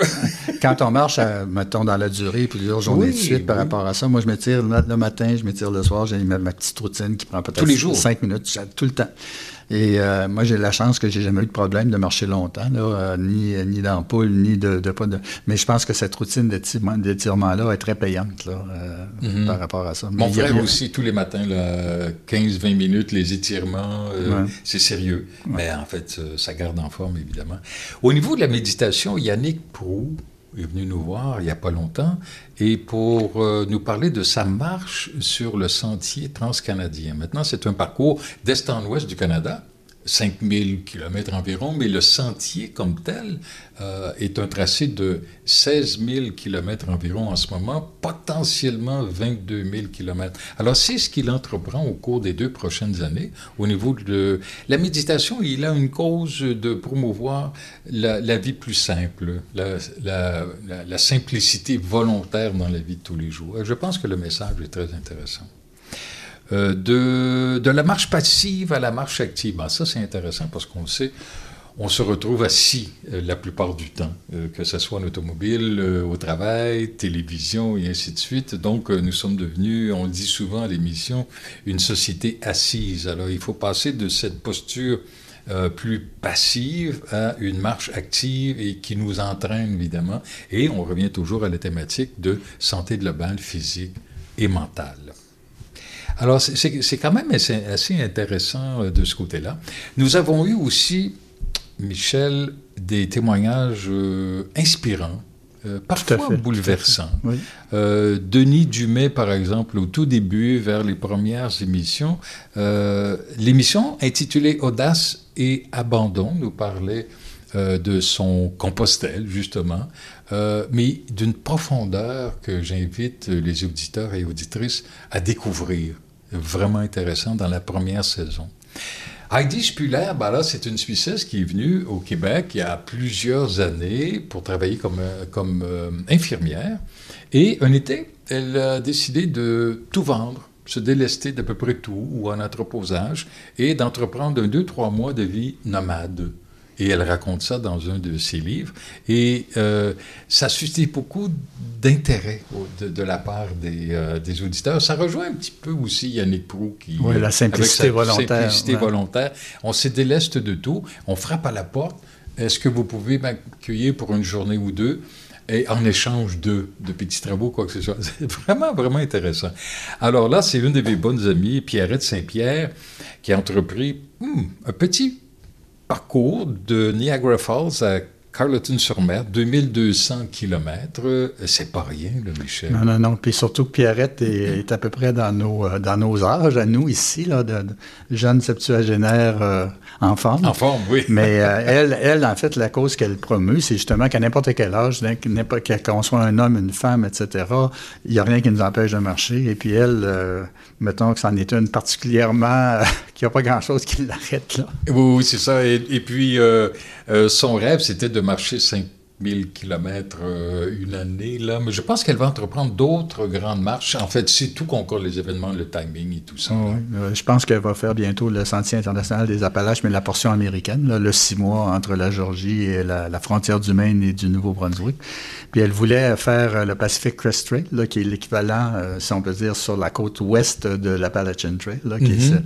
quand on marche, euh, mettons, dans la durée, plusieurs journées oui, de suite oui. par rapport à ça, moi, je m'étire le, le matin, je m'étire le soir, j'ai ma, ma petite routine qui prend peut-être tous les jours. cinq minutes, tout le temps. Et euh, moi, j'ai la chance que j'ai jamais eu de problème de marcher longtemps, là, euh, ni, ni d'ampoule, ni de, de pas de... Mais je pense que cette routine d'étirement, d'étirement-là est très payante là, euh, mm-hmm. par rapport à ça. Mais mon frère a... aussi, tous les matins, quinze à vingt minutes, les étirements, euh, ouais. c'est sérieux. Ouais. Mais en fait, ça garde en forme, évidemment. Au niveau de la méditation, Yannick Proulx est venu nous voir il n'y a pas longtemps et pour euh, nous parler de sa marche sur le sentier transcanadien. Maintenant, c'est un parcours d'est en ouest du Canada, cinq mille kilomètres environ, mais le sentier comme tel euh, est un tracé de seize mille kilomètres environ en ce moment, potentiellement vingt-deux mille kilomètres. Alors, c'est ce qu'il entreprend au cours des deux prochaines années. Au niveau de la méditation, il a une cause de promouvoir la, la vie plus simple, la, la, la, la simplicité volontaire dans la vie de tous les jours. Et je pense que le message est très intéressant. Euh, de, de la marche passive à la marche active. Ben, ça, c'est intéressant parce qu'on le sait, on se retrouve assis euh, la plupart du temps, euh, que ce soit en automobile, euh, au travail, télévision et ainsi de suite. Donc, euh, nous sommes devenus, on le dit souvent à l'émission, une société assise. Alors, il faut passer de cette posture euh, plus passive à une marche active et qui nous entraîne, évidemment. Et on revient toujours à la thématique de santé globale, physique et mentale. Alors, c'est, c'est quand même assez, assez intéressant de ce côté-là. Nous avons eu aussi, Michel, des témoignages euh, inspirants, euh, parfois bouleversants. Oui. Euh, Denis Dumais, par exemple, au tout début, vers les premières émissions, euh, l'émission intitulée « Audace et abandon » nous parlait euh, de son Compostelle, justement, euh, mais d'une profondeur que j'invite les auditeurs et auditrices à découvrir. Vraiment intéressant dans la première saison. Heidi Spuller, ben là, c'est une Suissesse qui est venue au Québec il y a plusieurs années pour travailler comme, comme euh, infirmière. Et un été, elle a décidé de tout vendre, se délester d'à peu près tout, ou en entreposage, et d'entreprendre un deux, trois mois de vie nomade. Et elle raconte ça dans un de ses livres. Et euh, ça suscite beaucoup d'intérêt de, de la part des, euh, des auditeurs. Ça rejoint un petit peu aussi Yannick Proulx qui... Oui, la simplicité avec sa volontaire. simplicité ouais. volontaire. On se déleste de tout. On frappe à la porte. Est-ce que vous pouvez m'accueillir pour une journée ou deux? Et en échange de, de petits travaux, quoi que ce soit. C'est vraiment, vraiment intéressant. Alors là, c'est une de mes bonnes amies, Pierrette Saint-Pierre, qui a entrepris hmm, un petit parcours de Niagara Falls à Carleton-sur-Mer, deux mille deux cents kilomètres. C'est pas rien, là, Michel. Non, non, non. Puis surtout que Pierrette est, est à peu près dans nos, dans nos âges, à nous, ici, là, de, de jeunes septuagénaires euh, en forme. En forme, oui. Mais euh, elle, elle, en fait, la cause qu'elle promeut, c'est justement qu'à n'importe quel âge, n'importe, qu'on soit un homme, une femme, et cetera, il n'y a rien qui nous empêche de marcher. Et puis elle, euh, mettons que c'en est une particulièrement, euh, qu'il n'y a pas grand-chose qui l'arrête, là. Oui, oui, c'est ça. Et, et puis, euh, euh, son rêve, c'était de marcher cinq mille kilomètres euh, une année, là. Mais je pense qu'elle va entreprendre d'autres grandes marches. En fait, c'est tout concourt les événements, le timing et tout ça. Oh, oui. euh, je pense qu'elle va faire bientôt le Sentier international des Appalaches, mais la portion américaine, là, le six mois entre la Georgie et la, la frontière du Maine et du Nouveau-Brunswick. Puis elle voulait faire le Pacific Crest Trail, là, qui est l'équivalent, euh, si on peut dire, sur la côte ouest de l'Appalachian Trail, là, qui mm-hmm. est celle.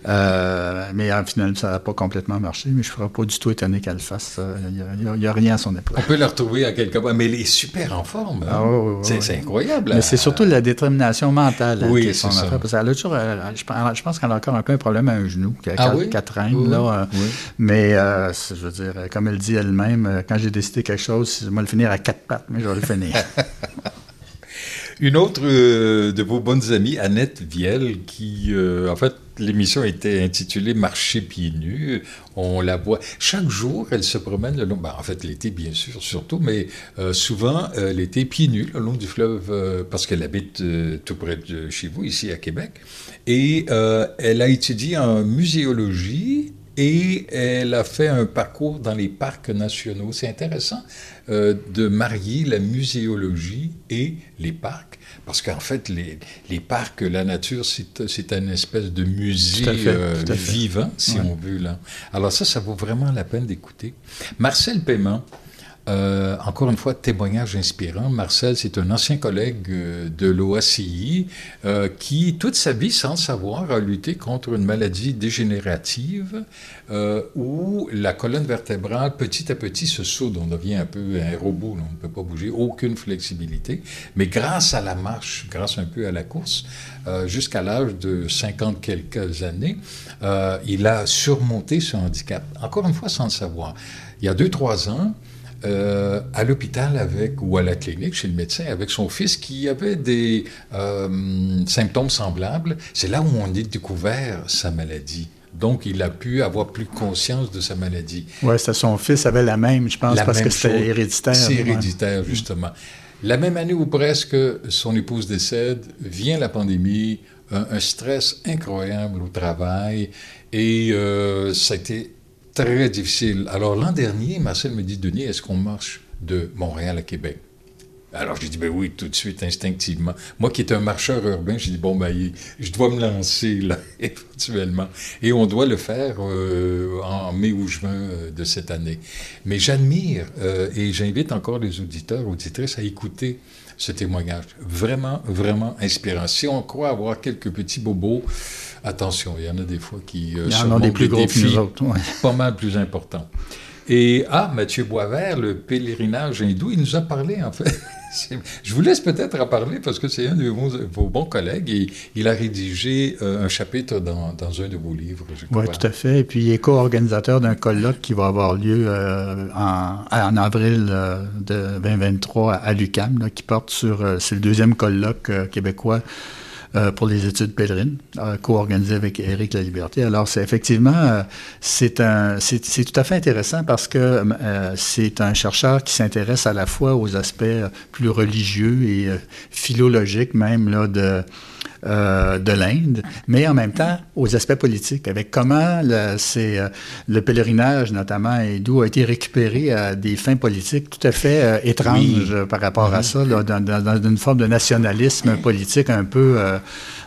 Euh, mais en final, ça n'a pas complètement marché, mais je ne serais pas du tout étonné qu'elle le fasse. Il n'y a, a, a rien à son épreuve. On peut la retrouver à quelque part, mais elle est super en forme. Hein? Ah, oui, oui, c'est, oui. c'est incroyable. Mais c'est surtout la détermination mentale. Oui, qui est c'est son ça. affaire, parce qu'elle a toujours, elle, je pense qu'elle a encore un peu un problème à un genou, qu'elle ah, oui? traîne, oui, là. Oui. Mais, euh, je veux dire, comme elle dit elle-même, quand j'ai décidé quelque chose, moi le finir à quatre pattes, mais je vais le finir. Une autre euh, de vos bonnes amies, Annette Viel, qui, euh, en fait, l'émission était intitulée Marcher pieds nus. On la voit chaque jour, elle se promène le long, ben, en fait l'été bien sûr, surtout, mais euh, souvent euh, l'été pieds nus le long du fleuve, euh, parce qu'elle habite euh, tout près de chez vous, ici à Québec. Et euh, elle a étudié en muséologie. Et elle a fait un parcours dans les parcs nationaux. C'est intéressant euh, de marier la muséologie et les parcs, parce qu'en fait, les, les parcs, la nature, c'est, c'est une espèce de musée fait, euh, vivant, si ouais. on veut. Là. Alors ça, ça vaut vraiment la peine d'écouter. Marcel Paiement, Euh, encore une fois, témoignage inspirant. Marcel, c'est un ancien collègue euh, de l'O A C I euh, qui, toute sa vie, sans savoir, a lutté contre une maladie dégénérative euh, où la colonne vertébrale, petit à petit, se soude. On devient un peu un robot, là. On ne peut pas bouger, aucune flexibilité. Mais grâce à la marche, grâce un peu à la course, euh, jusqu'à l'âge de cinquante quelques années, euh, il a surmonté ce handicap. Encore une fois, sans le savoir. Il y a deux, trois ans, Euh, à l'hôpital avec, ou à la clinique chez le médecin avec son fils qui avait des euh, symptômes semblables. C'est là où on a découvert sa maladie. Donc, il a pu avoir plus conscience de sa maladie. Oui, c'était son fils avait la même, je pense, la parce que c'était chose. héréditaire. C'est héréditaire, ouais. justement. La même année où presque son épouse décède, vient la pandémie, un, un stress incroyable au travail, et euh, ça a été très difficile. Alors, l'an dernier, Marcel me dit, Denis, est-ce qu'on marche de Montréal à Québec? Alors, j'ai dit, ben oui, tout de suite, instinctivement. Moi qui étais un marcheur urbain, j'ai dit, bon, ben, je dois me lancer, là, éventuellement. Et on doit le faire euh, en mai ou juin de cette année. Mais j'admire, euh, et j'invite encore les auditeurs, auditrices à écouter ce témoignage. Vraiment, vraiment inspirant. Si on croit avoir quelques petits bobos, attention, il y en a des fois qui euh, sont des plus gros que nous autres, ouais. Pas mal plus importants. Et, ah, Mathieu Boisvert, le pèlerinage hindou, il nous a parlé, en fait. Je vous laisse peut-être en parler parce que c'est un de vos, vos bons collègues et il a rédigé euh, un chapitre dans, dans un de vos livres, je crois. Oui, tout à fait. Et puis, il est co-organisateur d'un colloque qui va avoir lieu euh, en, en avril euh, de vingt vingt-trois à l'U Q A M, là, qui porte sur... Euh, c'est le deuxième colloque euh, québécois Euh, pour les études pèlerines, euh, co-organisé avec Éric Laliberté. Alors, c'est effectivement, euh, c'est, un, c'est, c'est tout à fait intéressant parce que euh, c'est un chercheur qui s'intéresse à la fois aux aspects plus religieux et euh, philologiques même là, de, euh, de l'Inde, mais en même temps aux aspects politiques, avec comment le, c'est, euh, le pèlerinage, notamment hindou, a été récupéré à des fins politiques tout à fait euh, étranges oui. par rapport mm-hmm. à ça, là, dans, dans, dans une forme de nationalisme politique un peu euh,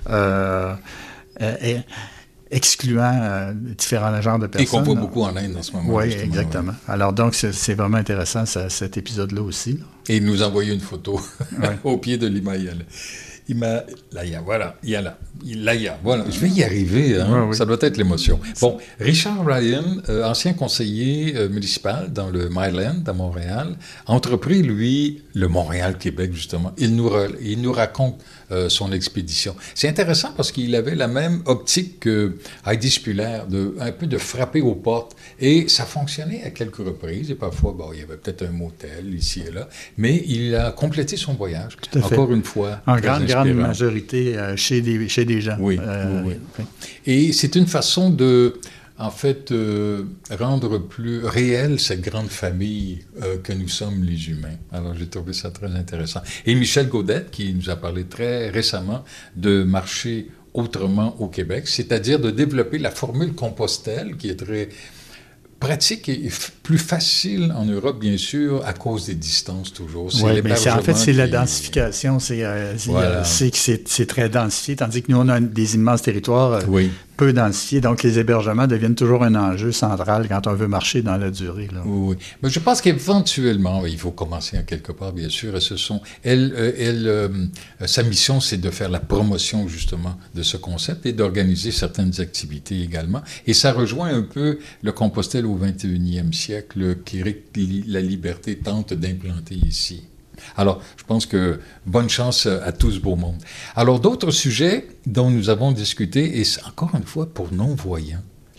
euh, euh, excluant euh, différents genres de personnes. Et qu'on voit beaucoup en Inde en ce moment. Oui, exactement. Ouais. Alors donc, c'est, c'est vraiment intéressant ça, cet épisode-là aussi. Là. Et il nous a envoyé une photo ouais. au pied de l'Himalaya. Il m'a... Là, il y a, voilà, il y a là. Là, il y a, voilà. Je vais y arriver, hein. Ouais, oui. Ça doit être l'émotion. Bon, Richard Ryan, euh, ancien conseiller euh, municipal dans le Myland, à Montréal, a entrepris, lui, le Montréal-Québec, justement. Il nous, re... il nous raconte euh, son expédition. C'est intéressant parce qu'il avait la même optique que Heidi Spuller, de, un peu de frapper aux portes. Et ça fonctionnait à quelques reprises. Et parfois, bon, il y avait peut-être un motel ici et là. Mais il a complété son voyage. Encore une fois. En grande, grande majorité euh, chez, des, chez des gens. Oui, euh, oui, oui. Et c'est une façon de, en fait, euh, rendre plus réelle cette grande famille euh, que nous sommes les humains. Alors, j'ai trouvé ça très intéressant. Et Michel Gaudette, qui nous a parlé très récemment de marcher autrement au Québec, c'est-à-dire de développer la formule Compostelle, qui est très pratique et plus facile en Europe, bien sûr, à cause des distances toujours. C'est oui, mais c'est, en fait, c'est qui... la densification. C'est, euh, c'est, voilà. euh, c'est, c'est, c'est très densifié, tandis que nous, on a des immenses territoires euh, oui. peu densifiés. Donc, les hébergements deviennent toujours un enjeu central quand on veut marcher dans la durée. Là. Oui, mais je pense qu'éventuellement, il faut commencer en quelque part, bien sûr. Et ce sont, elle, euh, elle, euh, sa mission, c'est de faire la promotion, justement, de ce concept et d'organiser certaines activités également. Et ça rejoint un peu le Compostelle au vingt et unième siècle qu'Éric Laliberté tente d'implanter ici. Alors, je pense que bonne chance à tout ce beau monde. Alors, d'autres sujets dont nous avons discuté, et encore une fois pour non-voyants,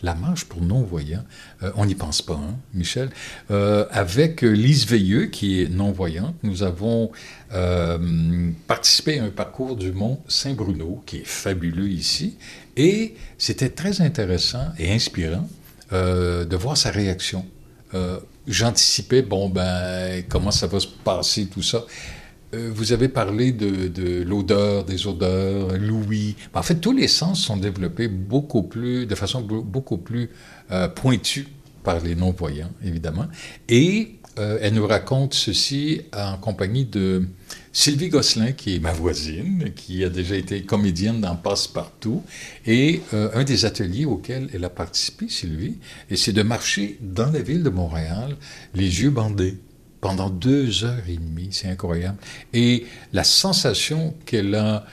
la marche pour non-voyants. Euh, on n'y pense pas, hein, Michel. Euh, avec Lise Veilleux, qui est non-voyante, nous avons euh, participé à un parcours du Mont Saint-Bruno, qui est fabuleux ici, et c'était très intéressant et inspirant euh, de voir sa réaction. Euh, j'anticipais, bon, ben, comment ça va se passer, tout ça. Euh, vous avez parlé de, de l'odeur, des odeurs, l'ouïe. En fait, tous les sens sont développés beaucoup plus, de façon beaucoup plus euh, pointue par les non-voyants, évidemment. Et euh, elle nous raconte ceci en compagnie de Sylvie Gosselin, qui est ma voisine, qui a déjà été comédienne dans Passe-Partout, et euh, un des ateliers auxquels elle a participé, Sylvie, et c'est de marcher dans la ville de Montréal, les yeux bandés, pendant deux heures et demie. C'est incroyable. Et la sensation qu'elle a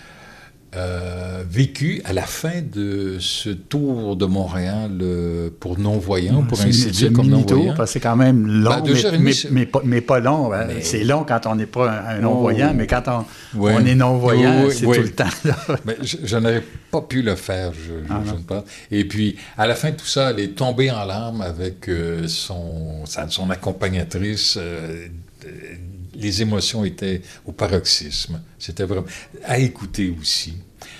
euh, vécue à la fin de ce tour de Montréal euh, pour non-voyants, pour ainsi dire, comme non-voyants. Parce que c'est quand même long, ben, mais, mais, mais, pas, mais pas long. Hein. Mais... C'est long quand on n'est pas un, un non-voyant, oh, mais quand on, ouais. on est non-voyant, oh, c'est ouais. tout le temps. Là. Mais je, je n'aurais pas pu le faire, je, ah, je, je ne pense. Et puis, à la fin de tout ça, elle est tombée en larmes avec euh, son, sa, son accompagnatrice. Euh, les émotions étaient au paroxysme. C'était vraiment... À écouter aussi.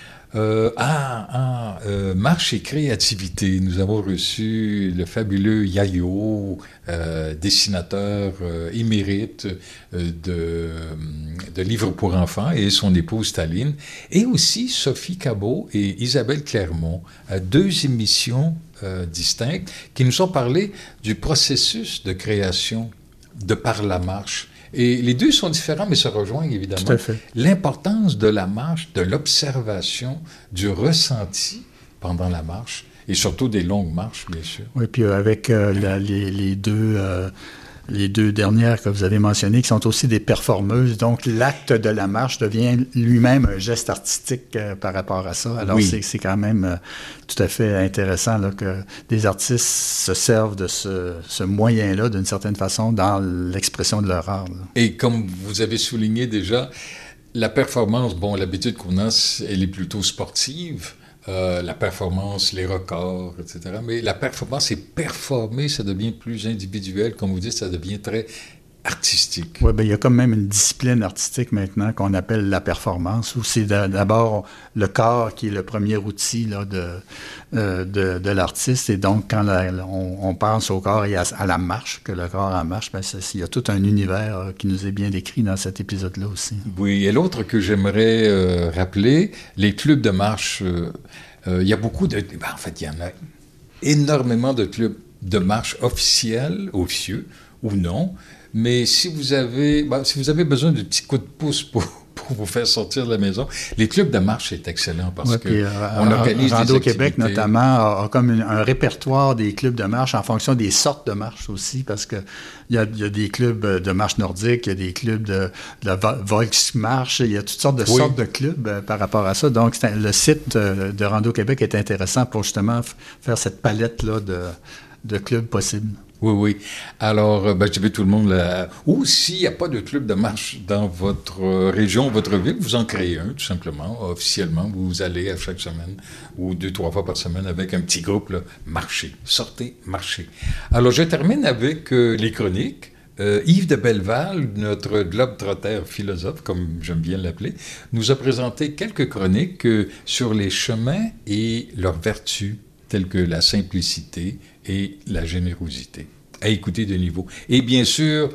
Euh, ah, ah euh, marche et créativité. Nous avons reçu le fabuleux Yayo, euh, dessinateur euh, émérite euh, de, de livres pour enfants, et son épouse Staline, et aussi Sophie Cabot et Isabelle Clermont, à deux émissions euh, distinctes qui nous ont parlé du processus de création de par la marche. Et les deux sont différents, mais se rejoignent évidemment. Tout à fait. L'importance de la marche, de l'observation, du ressenti pendant la marche, et surtout des longues marches, bien sûr. Oui, puis avec euh, la, les, les deux... Euh les deux dernières que vous avez mentionnées, qui sont aussi des performeuses. Donc, l'acte de la marche devient lui-même un geste artistique euh, par rapport à ça. Alors, oui. c'est, c'est quand même euh, tout à fait intéressant là, que des artistes se servent de ce, ce moyen-là, d'une certaine façon, dans l'expression de leur art. Là. Et comme vous avez souligné déjà, la performance, bon, l'habitude qu'on a, elle est plutôt sportive. Euh, la performance, les records, et cetera. Mais la performance est performée, ça devient plus individuel. Comme vous dites, ça devient très artistique. Oui, bien, il y a quand même une discipline artistique maintenant qu'on appelle la performance, où c'est d'abord le corps qui est le premier outil là, de, euh, de, de l'artiste. Et donc, quand la, on, on pense au corps et à, à la marche, que le corps en marche, bien, c'est, il y a tout un univers euh, qui nous est bien décrit dans cet épisode-là aussi. Oui, et l'autre que j'aimerais euh, rappeler, les clubs de marche, euh, euh, il y a beaucoup de... Ben, en fait, il y en a énormément de clubs de marche officiels, officieux ou non. Mais si vous avez, ben, si vous avez besoin de petits coups de pouce pour, pour vous faire sortir de la maison, les clubs de marche, c'est excellent parce ouais, que euh, on organise Rando des activités. Québec, notamment, a, a comme une, un répertoire des clubs de marche en fonction des sortes de marche aussi, parce que il y a, il y a des clubs de marche nordique, il y a des clubs de, de la Volksmarche, il y a toutes sortes de oui. sortes de clubs euh, par rapport à ça. Donc, c'est un, le site euh, de Rando Québec est intéressant pour justement f- faire cette palette-là de, de clubs possibles. Oui, oui. Alors, ben, je vais tout le monde là. Ou s'il n'y a pas de club de marche dans votre euh, région, votre ville, vous en créez un, tout simplement. Officiellement, vous allez à chaque semaine ou deux, trois fois par semaine avec un petit groupe, là, marcher. Sortez, marcher. Alors, je termine avec euh, les chroniques. Euh, Yves de Belleval, notre globe-trotter philosophe, comme j'aime bien l'appeler, nous a présenté quelques chroniques euh, sur les chemins et leurs vertus, telles que la simplicité et la générosité. À écouter de niveau. Et bien sûr,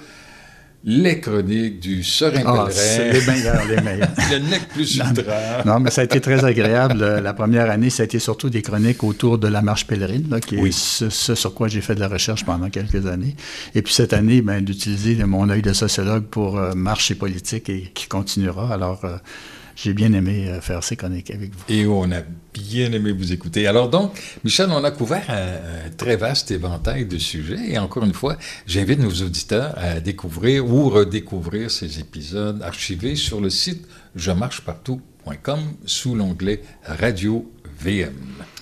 les chroniques du Serin ah, Pèlerin. C'est les meilleurs, les meilleurs. Le nec plus ultra. Non, mais ça a été très agréable. La première année, ça a été surtout des chroniques autour de la marche pèlerine, là, qui oui. est ce, ce sur quoi j'ai fait de la recherche pendant quelques années. Et puis cette année, ben, d'utiliser mon œil de sociologue pour euh, marche et politique, et qui continuera. Alors, euh, j'ai bien aimé euh, faire ces chroniques avec vous. Et on a bien aimé vous écouter. Alors donc, Michel, on a couvert un, un très vaste éventail de sujets. Et encore une fois, j'invite nos auditeurs à découvrir ou redécouvrir ces épisodes archivés sur le site je marche partout point com sous l'onglet Radio V M.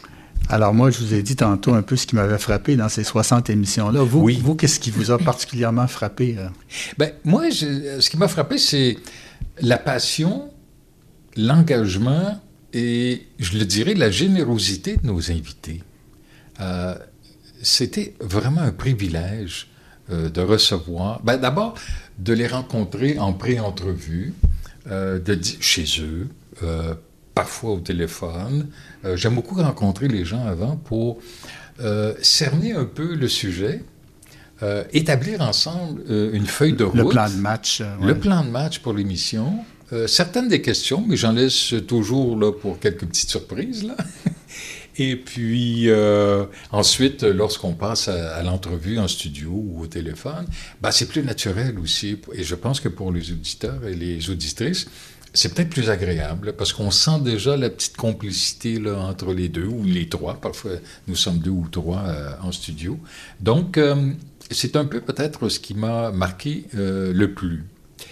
Alors moi, je vous ai dit tantôt un peu ce qui m'avait frappé dans ces soixante émissions-là. Vous, oui. vous qu'est-ce qui vous a particulièrement frappé? Euh? Bien, moi, je, ce qui m'a frappé, c'est la passion, l'engagement et, je le dirais, la générosité de nos invités. euh, c'était vraiment un privilège euh, de recevoir, ben, d'abord de les rencontrer en pré-entrevue, euh, de, chez eux, euh, parfois au téléphone. Euh, j'aime beaucoup rencontrer les gens avant pour euh, cerner un peu le sujet, euh, établir ensemble euh, une feuille de route. Le plan de match. Euh, ouais. Le plan de match pour l'émission. Euh, certaines des questions, mais j'en laisse toujours là, pour quelques petites surprises, là. Et puis, euh, ensuite, lorsqu'on passe à, à l'entrevue en studio ou au téléphone, ben, c'est plus naturel aussi. Et je pense que pour les auditeurs et les auditrices, c'est peut-être plus agréable parce qu'on sent déjà la petite complicité là, entre les deux ou les trois. Parfois, nous sommes deux ou trois euh, en studio. Donc, euh, c'est un peu peut-être ce qui m'a marqué euh, le plus.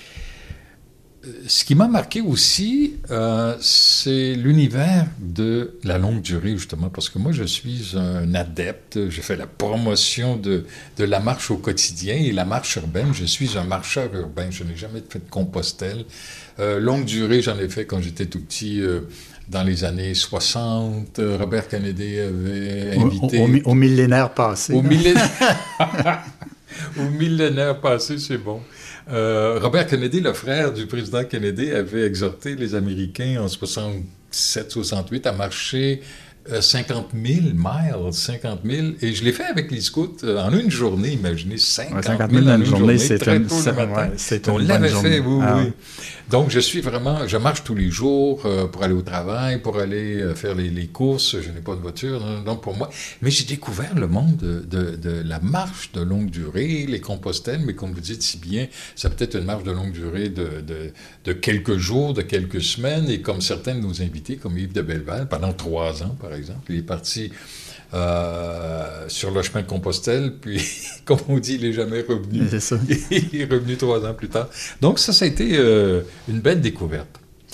Ce qui m'a marqué aussi, euh, c'est l'univers de la longue durée, justement, parce que moi, je suis un adepte, je fais la promotion de, de la marche au quotidien et la marche urbaine. Je suis un marcheur urbain, je n'ai jamais fait de Compostelle. Euh, longue durée, j'en ai fait quand j'étais tout petit, euh, dans les années soixante. Robert Kennedy avait invité... Au, au, au millénaire passé. Au millénaire... au millénaire passé, c'est bon. Euh, Robert Kennedy, le frère du président Kennedy, avait exhorté les Américains en soixante-sept soixante-huit à marcher euh, cinquante mille miles, cinquante mille, et je l'ai fait avec les scouts euh, en une journée, imaginez, cinquante mille en une journée, c'est très un, tôt le matin. Ouais, c'est on l'avait fait, oui, ah, oui. Donc, je suis vraiment, je marche tous les jours euh, pour aller au travail, pour aller euh, faire les, les courses. Je n'ai pas de voiture, non, non, pour moi. Mais j'ai découvert le monde de, de, de la marche de longue durée, les Compostelles, mais comme vous dites si bien, ça peut être une marche de longue durée de, de, de quelques jours, de quelques semaines, et comme certains de nos invités, comme Yves de Belleval, pendant trois ans, par exemple, il est parti euh, sur le chemin de Compostelle, puis, comme on dit, il n'est jamais revenu. C'est ça. Il est revenu trois ans plus tard. Donc, ça, ça a été euh, une belle découverte.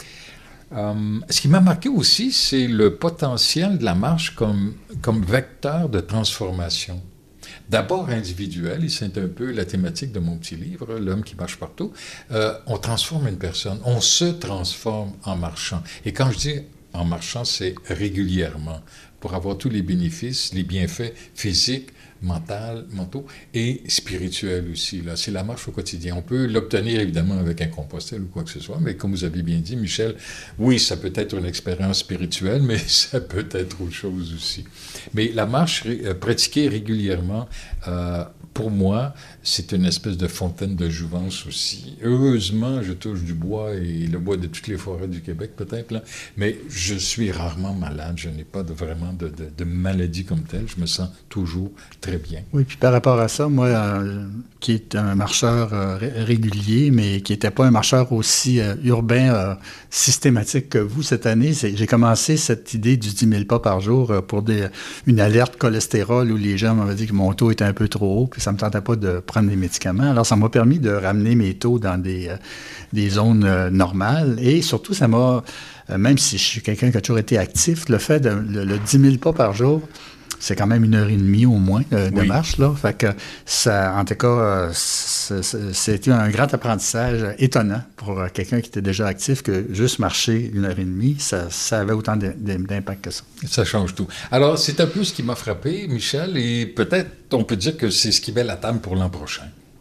Euh, ce qui m'a marqué aussi, c'est le potentiel de la marche comme, comme vecteur de transformation. D'abord individuel, et c'est un peu la thématique de mon petit livre, L'homme qui marche partout. Euh, on transforme une personne, on se transforme en marchant. Et quand je dis en marchant, c'est régulièrement, pour avoir tous les bénéfices, les bienfaits physiques, mentaux, mentaux et spirituels aussi. Là. C'est la marche au quotidien. On peut l'obtenir évidemment avec un Compostelle ou quoi que ce soit, mais comme vous avez bien dit, Michel, oui, ça peut être une expérience spirituelle, mais ça peut être autre chose aussi. Mais la marche euh, pratiquée régulièrement, euh, pour moi, c'est une espèce de fontaine de jouvence aussi. Heureusement, je touche du bois et le bois de toutes les forêts du Québec peut-être, là, mais je suis rarement malade. Je n'ai pas de, vraiment de, de, de maladie comme telle. Je me sens toujours très bien. Oui, puis par rapport à ça, moi, euh, qui est un marcheur euh, régulier, mais qui n'était pas un marcheur aussi euh, urbain euh, systématique que vous cette année, c'est, j'ai commencé cette idée du dix mille pas par jour euh, pour des, une alerte cholestérol où les gens m'avaient dit que mon taux était un peu trop haut, puis ça ne me tentait pas de prendre des médicaments. Alors, ça m'a permis de ramener mes taux dans des, euh, des zones euh, normales et surtout, ça m'a, euh, même si je suis quelqu'un qui a toujours été actif, le fait de le, le dix mille pas par jour, c'est quand même une heure et demie au moins euh, de oui. marche, là. Fait que ça, en tout cas, euh, c'est, c'est, c'était un grand apprentissage étonnant pour euh, quelqu'un qui était déjà actif que juste marcher une heure et demie, ça, ça avait autant de, de, d'impact que ça. Ça change tout. Alors, c'est un peu ce qui m'a frappé, Michel, et peut-être on peut dire que c'est ce qui met la table pour l'an prochain.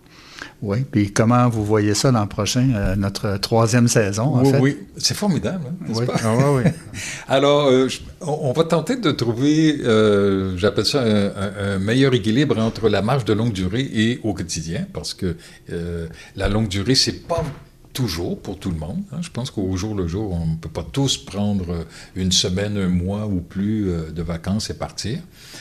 Oui, puis comment vous voyez ça l'an prochain, euh, notre troisième saison, en oui, fait? Oui, c'est formidable, hein, n'est-ce oui. pas? Ah, oui, oui. Alors, euh, je, on va tenter de trouver, euh, j'appelle ça un, un, un meilleur équilibre entre la marche de longue durée et au quotidien, parce que euh, la longue durée, c'est pas toujours pour tout le monde. Hein. Je pense qu'au jour le jour, on ne peut pas tous prendre une semaine, un mois ou plus euh, de vacances et partir.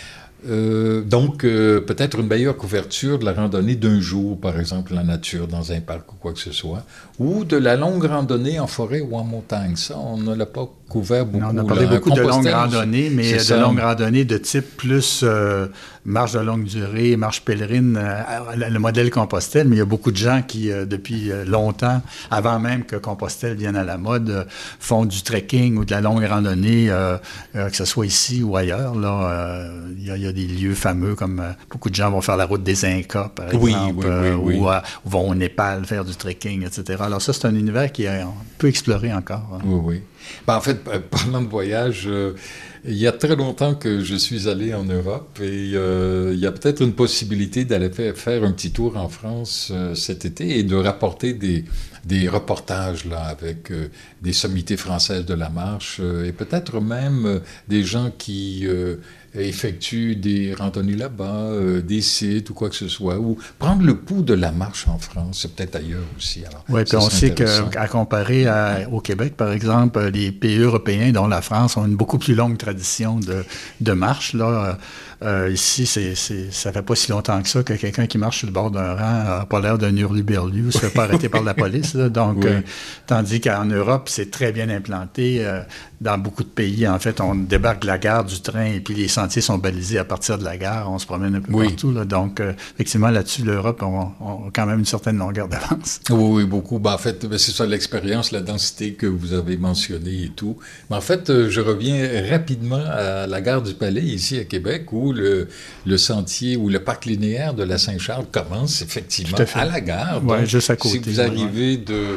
Euh, donc, euh, peut-être une meilleure couverture de la randonnée d'un jour, par exemple, en nature, dans un parc ou quoi que ce soit, ou de la longue randonnée en forêt ou en montagne. Ça, on ne l'a pas couvert beaucoup. Non, on a parlé là. beaucoup de longues randonnées, mais de ça. longues randonnées de type plus euh, marche de longue durée, marche pèlerine, euh, le modèle Compostelle, mais il y a beaucoup de gens qui, euh, depuis longtemps, avant même que Compostelle vienne à la mode, euh, font du trekking ou de la longue randonnée, euh, euh, que ce soit ici ou ailleurs. Là, euh, il y a, il y a des lieux fameux comme euh, beaucoup de gens vont faire la route des Incas, par exemple, oui, oui, euh, oui, oui. ou euh, vont au Népal faire du trekking, et cetera. Alors ça, c'est un univers qui est, on peut explorer encore. Hein. Oui, oui. Ben, en fait, parlant de voyage, euh, il y a très longtemps que je suis allé en Europe et euh, il y a peut-être une possibilité d'aller faire un petit tour en France euh, cet été et de rapporter des, des reportages là, avec euh, des sommités françaises de la marche euh, et peut-être même euh, des gens qui euh, effectuent des randonnées là-bas, euh, des sites ou quoi que ce soit, ou prendre le pouls de la marche en France, c'est peut-être ailleurs aussi. Oui, puis on sait qu'à comparer à, au Québec, par exemple, les pays européens, dont la France, ont une beaucoup plus longue tradition de, de marche. Là. Euh, ici, c'est, c'est, ça fait pas si longtemps que ça que quelqu'un qui marche sur le bord d'un rang n'a pas l'air d'un hurluberlu, se fait pas arrêter par la police. Là. Donc, oui. euh, tandis qu'en Europe, c'est très bien implanté. Euh, dans beaucoup de pays, en fait, on débarque de la gare du train et puis les sentiers sont balisés à partir de la gare. On se promène un peu oui. partout. Là. Donc, euh, effectivement, là-dessus, l'Europe a quand même une certaine longueur d'avance. Oui, oui, beaucoup. Ben, en fait, ben, c'est ça l'expérience, la densité que vous avez mentionnée et tout. Mais en fait, euh, je reviens rapidement à la gare du Palais, ici à Québec, où le, le sentier ou le parc linéaire de la Saint-Charles commence effectivement à, à la gare. Oui, Donc, juste à côté. Si vous arrivez ouais. de...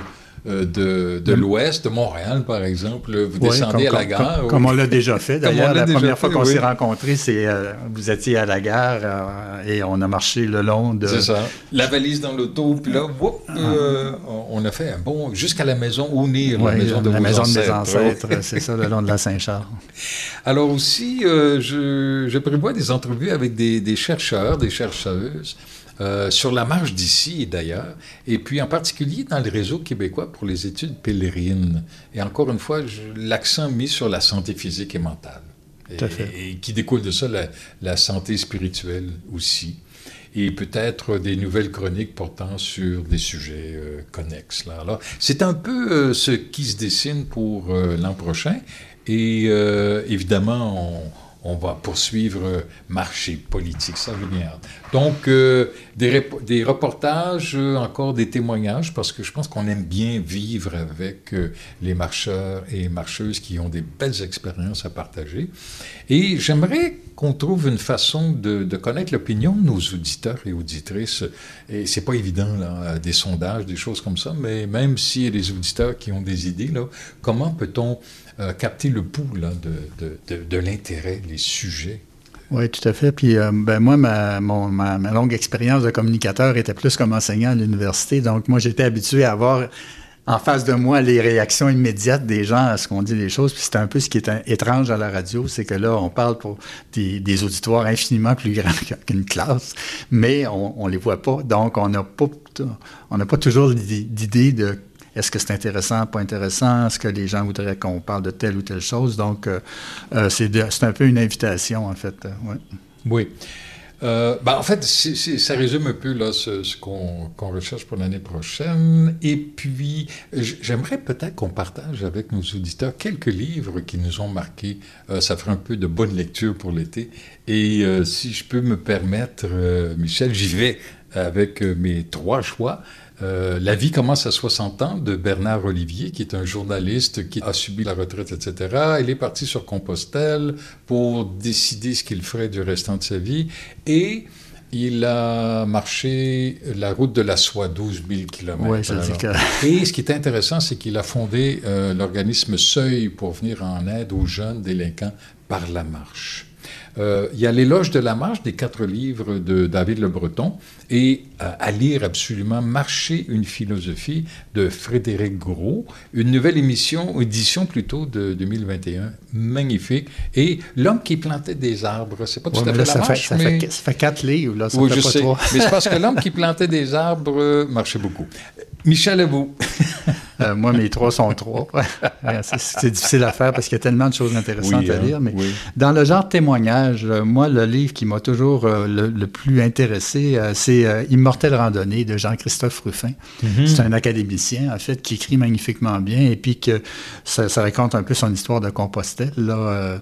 de, de l'ouest, de Montréal, par exemple, vous oui, descendez comme, à la gare. Comme, comme on l'a déjà fait. D'ailleurs, la première fait, fois qu'on oui. s'est rencontrés, c'est euh, vous étiez à la gare euh, et on a marché le long de... C'est ça. La valise dans l'auto, puis là, whoop, euh, on a fait un bon... jusqu'à la maison O'Neill, oui, la maison de la vos maison ancêtres. de mes ancêtres, c'est ça, le long de la Saint-Charles. Alors aussi, euh, je, je prévois des entrevues avec des, des chercheurs, des chercheuses, Euh, sur la marche d'ici, d'ailleurs, et puis en particulier dans le réseau québécois pour les études pèlerines. Et encore une fois, je, l'accent mis sur la santé physique et mentale. Et, Tout à fait. et qui découle de ça, la, la santé spirituelle aussi. Et peut-être des nouvelles chroniques portant sur des sujets euh, connexes. Là. Alors, c'est un peu euh, ce qui se dessine pour euh, l'an prochain. Et euh, évidemment, on... on va poursuivre euh, marché politique, ça j'ai bien hâte. Donc, euh, des, rep- des reportages, euh, encore des témoignages, parce que je pense qu'on aime bien vivre avec euh, les marcheurs et marcheuses qui ont des belles expériences à partager. Et j'aimerais qu'on trouve une façon de, de connaître l'opinion de nos auditeurs et auditrices. Et c'est pas évident, là, des sondages, des choses comme ça, mais même s'il y a des auditeurs qui ont des idées, là, comment peut-on euh, capter le pouls là, de, de, de, de l'intérêt, les sujets? Oui, tout à fait. Puis, euh, ben moi, ma, mon, ma, ma longue expérience de communicateur était plus comme enseignant à l'université. Donc, moi, j'étais habitué à avoir en face de moi les réactions immédiates des gens à ce qu'on dit les choses. Puis, c'est un peu ce qui est un, étrange à la radio, c'est que là, on parle pour des, des auditoires infiniment plus grands qu'une classe, mais on ne les voit pas. Donc, on n'a pas, on n'a pas toujours d'idée de est-ce que c'est intéressant, pas intéressant? Est-ce que les gens voudraient qu'on parle de telle ou telle chose? Donc, euh, euh, c'est, de, c'est un peu une invitation, en fait. Euh, ouais. Oui. Euh, ben, en fait, c'est, c'est, ça résume un peu là, ce, ce qu'on, qu'on recherche pour l'année prochaine. Et puis, j'aimerais peut-être qu'on partage avec nos auditeurs quelques livres qui nous ont marqués. Euh, ça ferait un peu de bonne lecture pour l'été. Et euh, si je peux me permettre, euh, Michel, j'y vais avec euh, mes trois choix. Euh, La vie commence à soixante ans de Bernard Olivier, qui est un journaliste qui a subi la retraite, et cetera. Il est parti sur Compostelle pour décider ce qu'il ferait du restant de sa vie. Et il a marché la route de la soie, douze mille kilomètres. Oui, ça dit que... Et ce qui est intéressant, c'est qu'il a fondé euh, l'organisme Seuil pour venir en aide aux jeunes délinquants par la marche. Euh, il y a L'éloge de la marche, des quatre livres de David Le Breton, et euh, à lire absolument Marcher une philosophie de Frédéric Gros, une nouvelle émission, édition plutôt de deux mille vingt et un, magnifique. Et L'homme qui plantait des arbres, c'est pas tout ouais, à fait là, la marche, fait, mais... Ça fait, ça fait quatre livres, là, ça oui, fait je pas sais, trois. mais c'est parce que L'homme qui plantait des arbres marchait beaucoup. Michel, à vous. euh, moi, mes trois sont trois. c'est, c'est difficile à faire parce qu'il y a tellement de choses intéressantes oui, à lire. Mais oui. Dans le genre témoignage, euh, moi, le livre qui m'a toujours euh, le, le plus intéressé, euh, c'est euh, Immortelle randonnée de Jean-Christophe Ruffin. Mm-hmm. C'est un académicien, en fait, qui écrit magnifiquement bien et puis que ça, ça raconte un peu son histoire de Compostelle. Là, euh,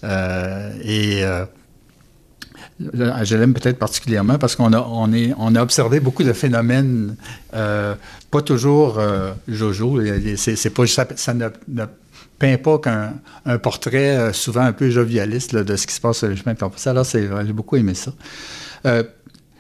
euh, et... Euh, je l'aime peut-être particulièrement parce qu'on a, on est, on a observé beaucoup de phénomènes, euh, pas toujours euh, jojo. C'est, c'est pas, ça, ça ne, ne peint pas qu'un un portrait euh, souvent un peu jovialiste là, de ce qui se passe sur le chemin de Compostelle. Alors, c'est, j'ai beaucoup aimé ça. Euh,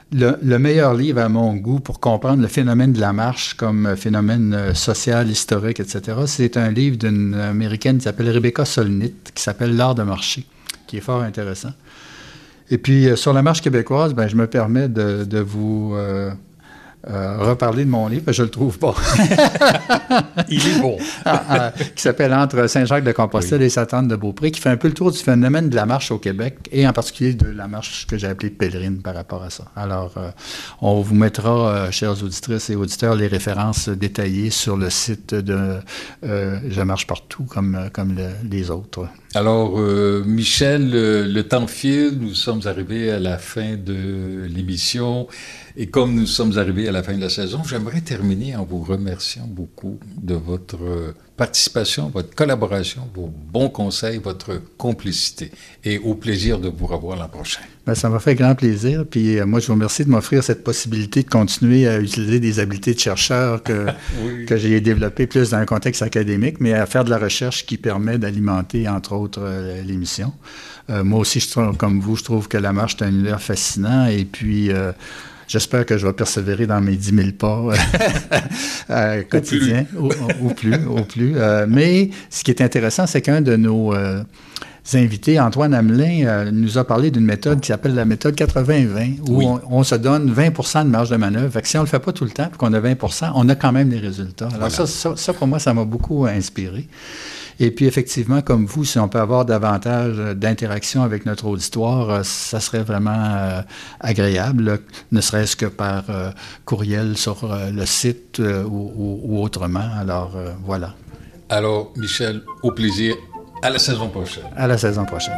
le, le meilleur livre à mon goût pour comprendre le phénomène de la marche comme phénomène euh, social, historique, et cetera, c'est un livre d'une Américaine qui s'appelle Rebecca Solnit, qui s'appelle « L'art de marcher », qui est fort intéressant. Et puis, euh, sur la marche québécoise, ben, je me permets de, de vous... Euh, Euh, reparler de mon livre, je le trouve pas. Il est bon. ah, ah, qui s'appelle « Entre Saint-Jacques-de-Compostelle oui. et Sainte-Anne-de-Beaupré », qui fait un peu le tour du phénomène de la marche au Québec, et en particulier de la marche que j'ai appelée pèlerine par rapport à ça. Alors, euh, on vous mettra, euh, chères auditrices et auditeurs, les références détaillées sur le site de euh, Je marche partout, comme, comme le, les autres. Alors, euh, Michel, le, le temps file, nous sommes arrivés à la fin de l'émission. Et comme nous sommes arrivés à la fin de la saison, j'aimerais terminer en vous remerciant beaucoup de votre participation, votre collaboration, vos bons conseils, votre complicité. Et au plaisir de vous revoir l'an prochain. Bien, ça m'a fait grand plaisir. Puis euh, moi, je vous remercie de m'offrir cette possibilité de continuer à utiliser des habiletés de chercheur que, oui. que j'ai développées plus dans un contexte académique, mais à faire de la recherche qui permet d'alimenter, entre autres, euh, l'émission. Euh, moi aussi, je trouve, comme vous, je trouve que la marche est un univers fascinant. Et puis... Euh, J'espère que je vais persévérer dans mes dix mille pas euh, quotidiens, ou, ou plus, ou plus. Euh, mais ce qui est intéressant, c'est qu'un de nos euh, invités, Antoine Hamelin, euh, nous a parlé d'une méthode qui s'appelle la méthode quatre-vingts vingt, où oui. on, on se donne vingt pour cent de marge de manœuvre. Fait que si on ne le fait pas tout le temps, puis qu'on a vingt pour cent, on a quand même des résultats. Alors voilà. ça, ça, ça, pour moi, ça m'a beaucoup inspiré. Et puis, effectivement, comme vous, si on peut avoir davantage d'interaction avec notre auditoire, ça serait vraiment euh, agréable, ne serait-ce que par euh, courriel sur euh, le site euh, ou, ou, ou autrement. Alors, euh, voilà. Alors, Michel, au plaisir. À la saison prochaine. À la saison prochaine.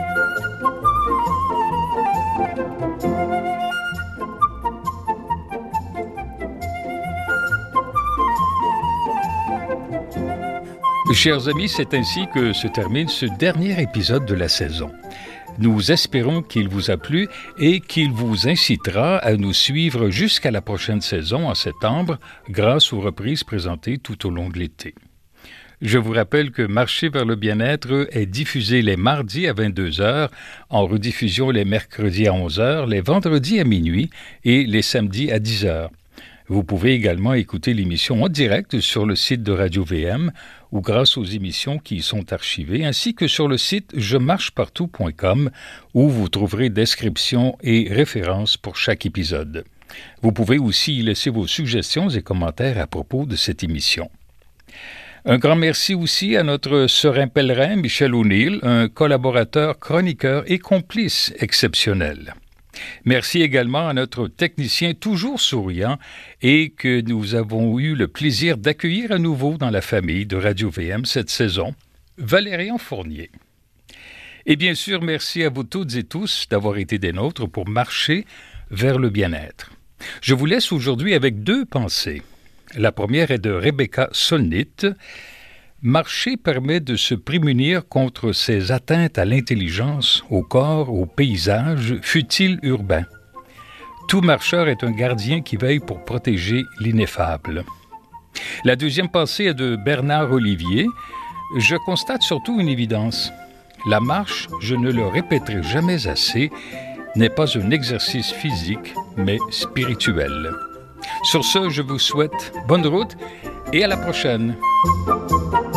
Chers amis, c'est ainsi que se termine ce dernier épisode de la saison. Nous espérons qu'il vous a plu et qu'il vous incitera à nous suivre jusqu'à la prochaine saison en septembre grâce aux reprises présentées tout au long de l'été. Je vous rappelle que Marcher vers le bien-être est diffusé les mardis à vingt-deux heures, en rediffusion les mercredis à onze heures, les vendredis à minuit et les samedis à dix heures. Vous pouvez également écouter l'émission en direct sur le site de Radio V M ou grâce aux émissions qui y sont archivées, ainsi que sur le site je marche partout point com où vous trouverez descriptions et références pour chaque épisode. Vous pouvez aussi y laisser vos suggestions et commentaires à propos de cette émission. Un grand merci aussi à notre serein pèlerin Michel O'Neill, un collaborateur, chroniqueur et complice exceptionnel. Merci également à notre technicien toujours souriant et que nous avons eu le plaisir d'accueillir à nouveau dans la famille de Radio V M cette saison, Valérian Fournier. Et bien sûr, merci à vous toutes et tous d'avoir été des nôtres pour marcher vers le bien-être. Je vous laisse aujourd'hui avec deux pensées. La première est de Rebecca Solnit. Marcher permet de se prémunir contre ces atteintes à l'intelligence, au corps, au paysage, fût-il urbain. Tout marcheur est un gardien qui veille pour protéger l'ineffable. La deuxième pensée est de Bernard Olivier. Je constate surtout une évidence. La marche, je ne le répéterai jamais assez, n'est pas un exercice physique, mais spirituel. Sur ce, je vous souhaite bonne route et à la prochaine.